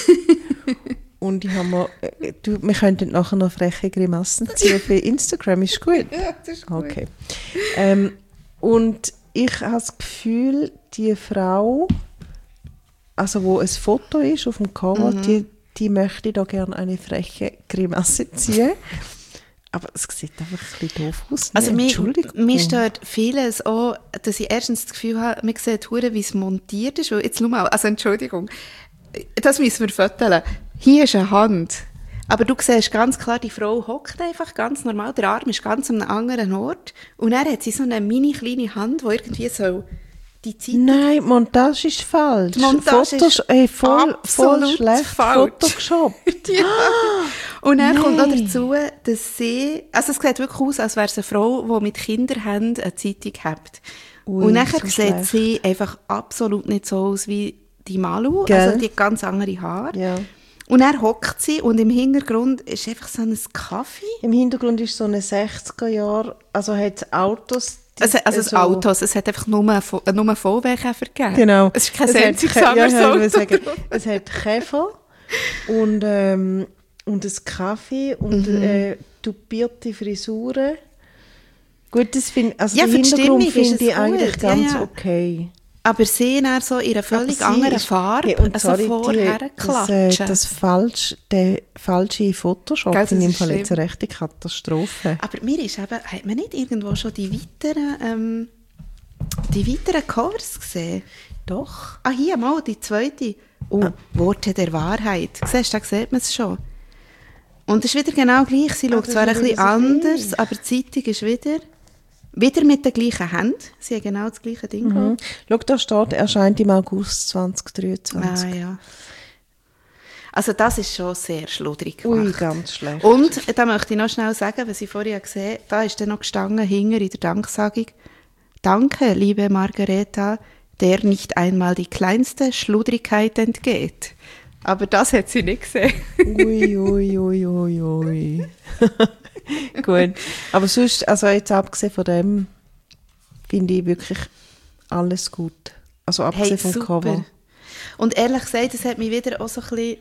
Und ich habe mir, äh, du, wir könnten nachher noch freche Grimassen ziehen für Instagram, ist gut? Ja, das ist gut. Okay. Ähm, und ich habe das Gefühl, die Frau, also wo ein Foto ist auf dem Cover, mhm. die, die möchte da gerne eine freche Grimasse ziehen. Aber es sieht einfach ein bisschen doof aus. Also nee, Entschuldigung. Mir stört vieles auch, dass ich erstens das Gefühl habe, man sieht hure, wie es montiert ist. Weil jetzt schau mal, also Entschuldigung, das müssen wir fotografieren. Hier ist eine Hand. Aber du siehst ganz klar, die Frau hockt einfach ganz normal, der Arm ist ganz an einem anderen Ort. Und dann hat sie so eine mini kleine Hand, die irgendwie so die Zeit... Nein, die Montage ist falsch. Die Montage Fotos, ist ey, voll, voll schlecht falsch. Photoshoppt. Ja. Und dann Nein. kommt noch dazu, dass sie... Also es sieht wirklich aus, als wäre es eine Frau, die mit Kinderhänden eine Zeitung hat. Ui, und nachher so sieht schlecht. sie einfach absolut nicht so aus wie die Malu. Gell? Also die hat ganz andere Haare. Ja. Und dann hockt sie und im Hintergrund ist einfach so ein Kaffee. Im Hintergrund ist so eine sechziger Jahre, also hat Autos... Es hat, also so Autos, es hat einfach nur, nur V W-Käfer gegeben. Genau. Es ist kein einziges anderes Auto. Es hat Käfer und, ähm, und ein Kaffee und mhm. äh, tupierte Frisuren. Gut, das find, also ja, den Hintergrund finde ich gut. eigentlich ganz ja, ja. okay. Aber sie dann so in einer völlig anderen Farbe, ja, und also sorry, vorher die, klatschen. Das, äh, das falsch, der falsche Photoshop Gell, in dem Fall jetzt eine rechte Katastrophe. Aber mir ist eben, hat man nicht irgendwo schon die weiteren, ähm, die weiteren Covers gesehen? Doch. Ah, hier mal, die zweite. Oh, ah. Worte der Wahrheit. Siehst du, da sieht man es schon. Und es ist wieder genau gleich. Sie schaut zwar ein bisschen so anders, viel. aber die Zeitung ist wieder... Wieder mit den gleichen Händen. Sie haben genau das gleiche Ding. Mhm. Schau, da steht, erscheint im August zwanzig dreiundzwanzig. Ah, ja. Also das ist schon sehr schludrig gemacht. Ui, ganz schlecht. Und da möchte ich noch schnell sagen, was ich vorher gesehen habe, da ist dann noch gestanden, hinter in der Danksagung. Danke, liebe Margareta, der nicht einmal die kleinste Schludrigkeit entgeht. Aber das hat sie nicht gesehen. Ui, ui, ui, ui, ui. Gut, aber sonst, also jetzt abgesehen von dem, finde ich wirklich alles gut. Also abgesehen hey, vom Cover. Und ehrlich gesagt, das hat mich wieder auch so ein bisschen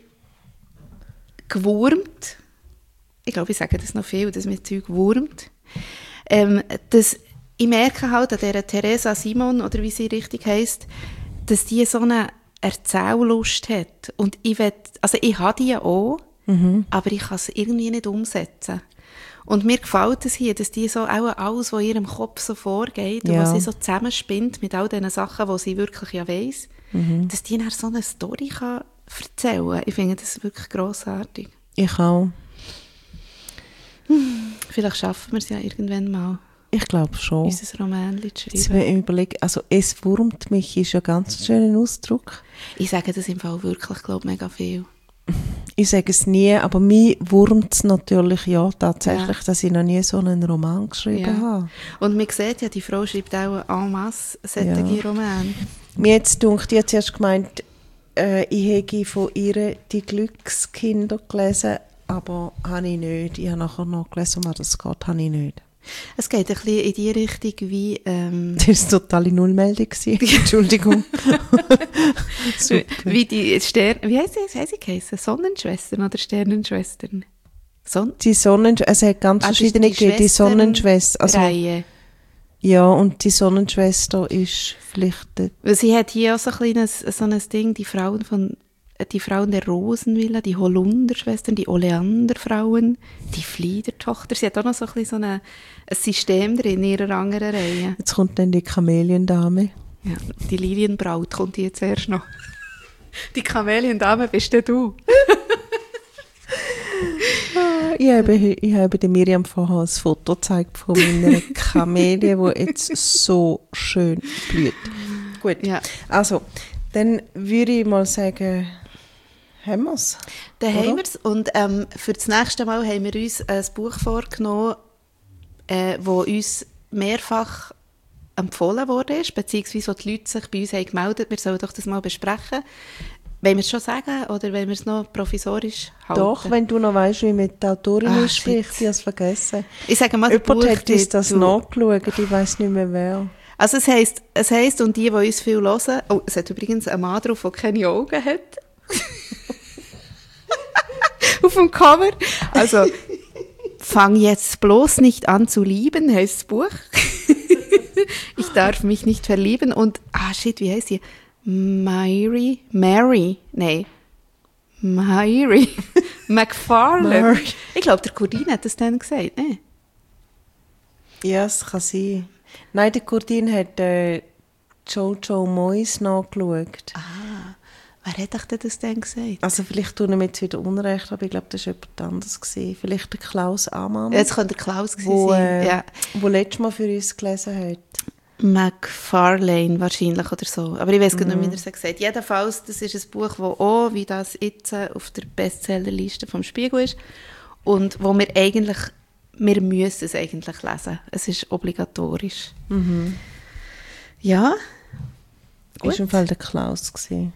gewurmt. Ich glaube, ich sage das noch viel, dass mir Zeug wurmt. Ähm, dass ich merke halt an dieser Teresa Simon, oder wie sie richtig heisst, dass die so eine Erzähllust hat. Und ich will, also ich habe die auch, mhm. aber ich kann es irgendwie nicht umsetzen. Und mir gefällt es hier, dass die so auch alles, was in ihrem Kopf so vorgeht ja. und was sie so zusammenspinnt mit all diesen Sachen, die sie wirklich ja weiss, mhm. dass die dann so eine Story kann erzählen kann. Ich finde das wirklich grossartig. Ich auch. Hm, vielleicht schaffen wir es ja irgendwann mal. Ich glaube schon. Unser Romänchen zu schreiben. Jetzt will ich überlegen, also «Es wurmt mich» ist ja ganz ein schöner Ausdruck. Ich sage das im Fall wirklich, glaube mega viel. Ich sage es nie, aber mich wurmt es natürlich ja tatsächlich, ja. dass ich noch nie so einen Roman geschrieben ja. habe. Und man sieht ja, die Frau schreibt auch en masse solche ja. Romane. Mir jetzt dunkt, ich habe zuerst gemeint, äh, ich hätte von ihr «Die Glückskinder» gelesen, aber habe ich nicht. Ich habe nachher noch gelesen, um was das geht, habe ich nicht. Es geht ein bisschen in die Richtung wie... Ähm das war totale Nullmeldung. Entschuldigung. Wie die Stern... Wie heisst sie? Heisst sie geheißen? Sonnenschwestern oder Sternenschwestern? Son die Sonnenschwestern... Es hat ganz ah, verschiedene gegeben. Die Sonnenschwester... Also, Reihe. Ja, und die Sonnenschwester ist vielleicht... Weil sie hat hier auch so ein kleines so ein Ding, die Frauen von... Die Frauen der Rosenvilla, die Holunderschwestern, die Oleanderfrauen, die Fliedertochter. Sie hat auch noch so ein, bisschen so eine, ein System drin in ihrer anderen Reihe. Jetzt kommt dann die Kameliendame. Ja, die Lilienbraut kommt jetzt erst noch. Die Kameliendame bist ja du. ich, habe, ich habe der Miriam vorher ein Foto gezeigt von meiner Kamelie, die jetzt so schön blüht. Gut, ja. Also, dann würde ich mal sagen... Haben wir es? Dann oder? haben wir es. Und ähm, für das nächste Mal haben wir uns ein Buch vorgenommen, äh, das uns mehrfach empfohlen wurde, beziehungsweise wo die Leute sich bei uns haben gemeldet, wir sollen doch das mal besprechen. Wollen wir es schon sagen oder wollen wir es noch provisorisch halten? Doch, wenn du noch weißt, wie mit der Autorin Ah, ausspricht, shit. ich habe es vergessen. Ich sage mal, der Jemand hat uns das Buchtitel. nachgeschaut, ich weiss nicht mehr wer. Also es heisst, es heisst, und die, die uns viel hören, oh, es hat übrigens einen Mann drauf, der keine Augen hat. Auf dem Cover. Also, fang jetzt bloß nicht an zu lieben, heisst das Buch. Ich darf mich nicht verlieben. Und, ah shit, wie heisst sie? Mary, Mary, nein. Mary McFarlane. Mary. Ich glaube, der Cordin hat das dann gesagt, ne? Ja, es kann sein. Nein, der Kurdin hat äh, Jojo Moyes nachgeschaut. Ah, wer hat euch denn das denn gesagt? Also vielleicht tun wir jetzt wieder Unrecht, aber ich glaube, das war jemand anderes gewesen. Vielleicht der Klaus Ammann, Jetzt könnte der Klaus gewesen wo, sein. äh, Ja. wo letztes Mal für uns gelesen hat. McFarlane wahrscheinlich oder so. Aber ich weiß gar nicht, wie er es gesagt hat. Jedenfalls, das ist ein Buch, das auch, wie das jetzt äh, auf der Bestsellerliste vom Spiegel ist und wo wir eigentlich, wir müssen es eigentlich lesen. Es ist obligatorisch. Mhm. Ja, Gut. Das war im Fall der Klaus gewesen.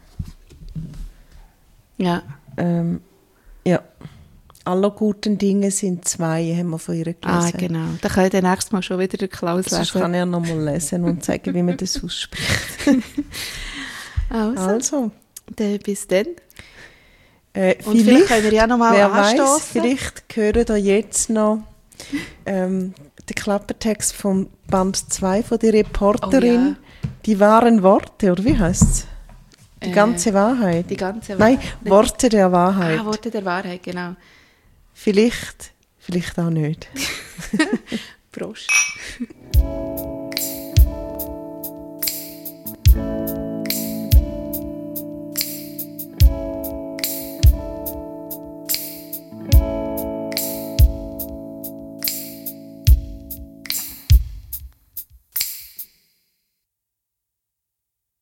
ja. Ähm, ja. Alle guten Dinge sind zwei, haben wir von ihr gelesen. Ah, genau. Dann kann ich dann nächstes Mal schon wieder den Klaus Sonst lesen. kann ich noch mal lesen und sagen, wie man das ausspricht. Also, Also, dann bis dann. äh, Und vielleicht vielleicht, können wir ja noch mal wer weiss, anstossen. vielleicht hören da jetzt noch ähm, den Klappertext vom Band zwei von der Reporterin. Oh, Die wahren Worte, oder wie heisst es? Die Äh, ganze Wahrheit. Die ganze Nein, Wahrheit. Worte der Wahrheit. Ah, Worte der Wahrheit, genau. Vielleicht, vielleicht auch nicht. Prost.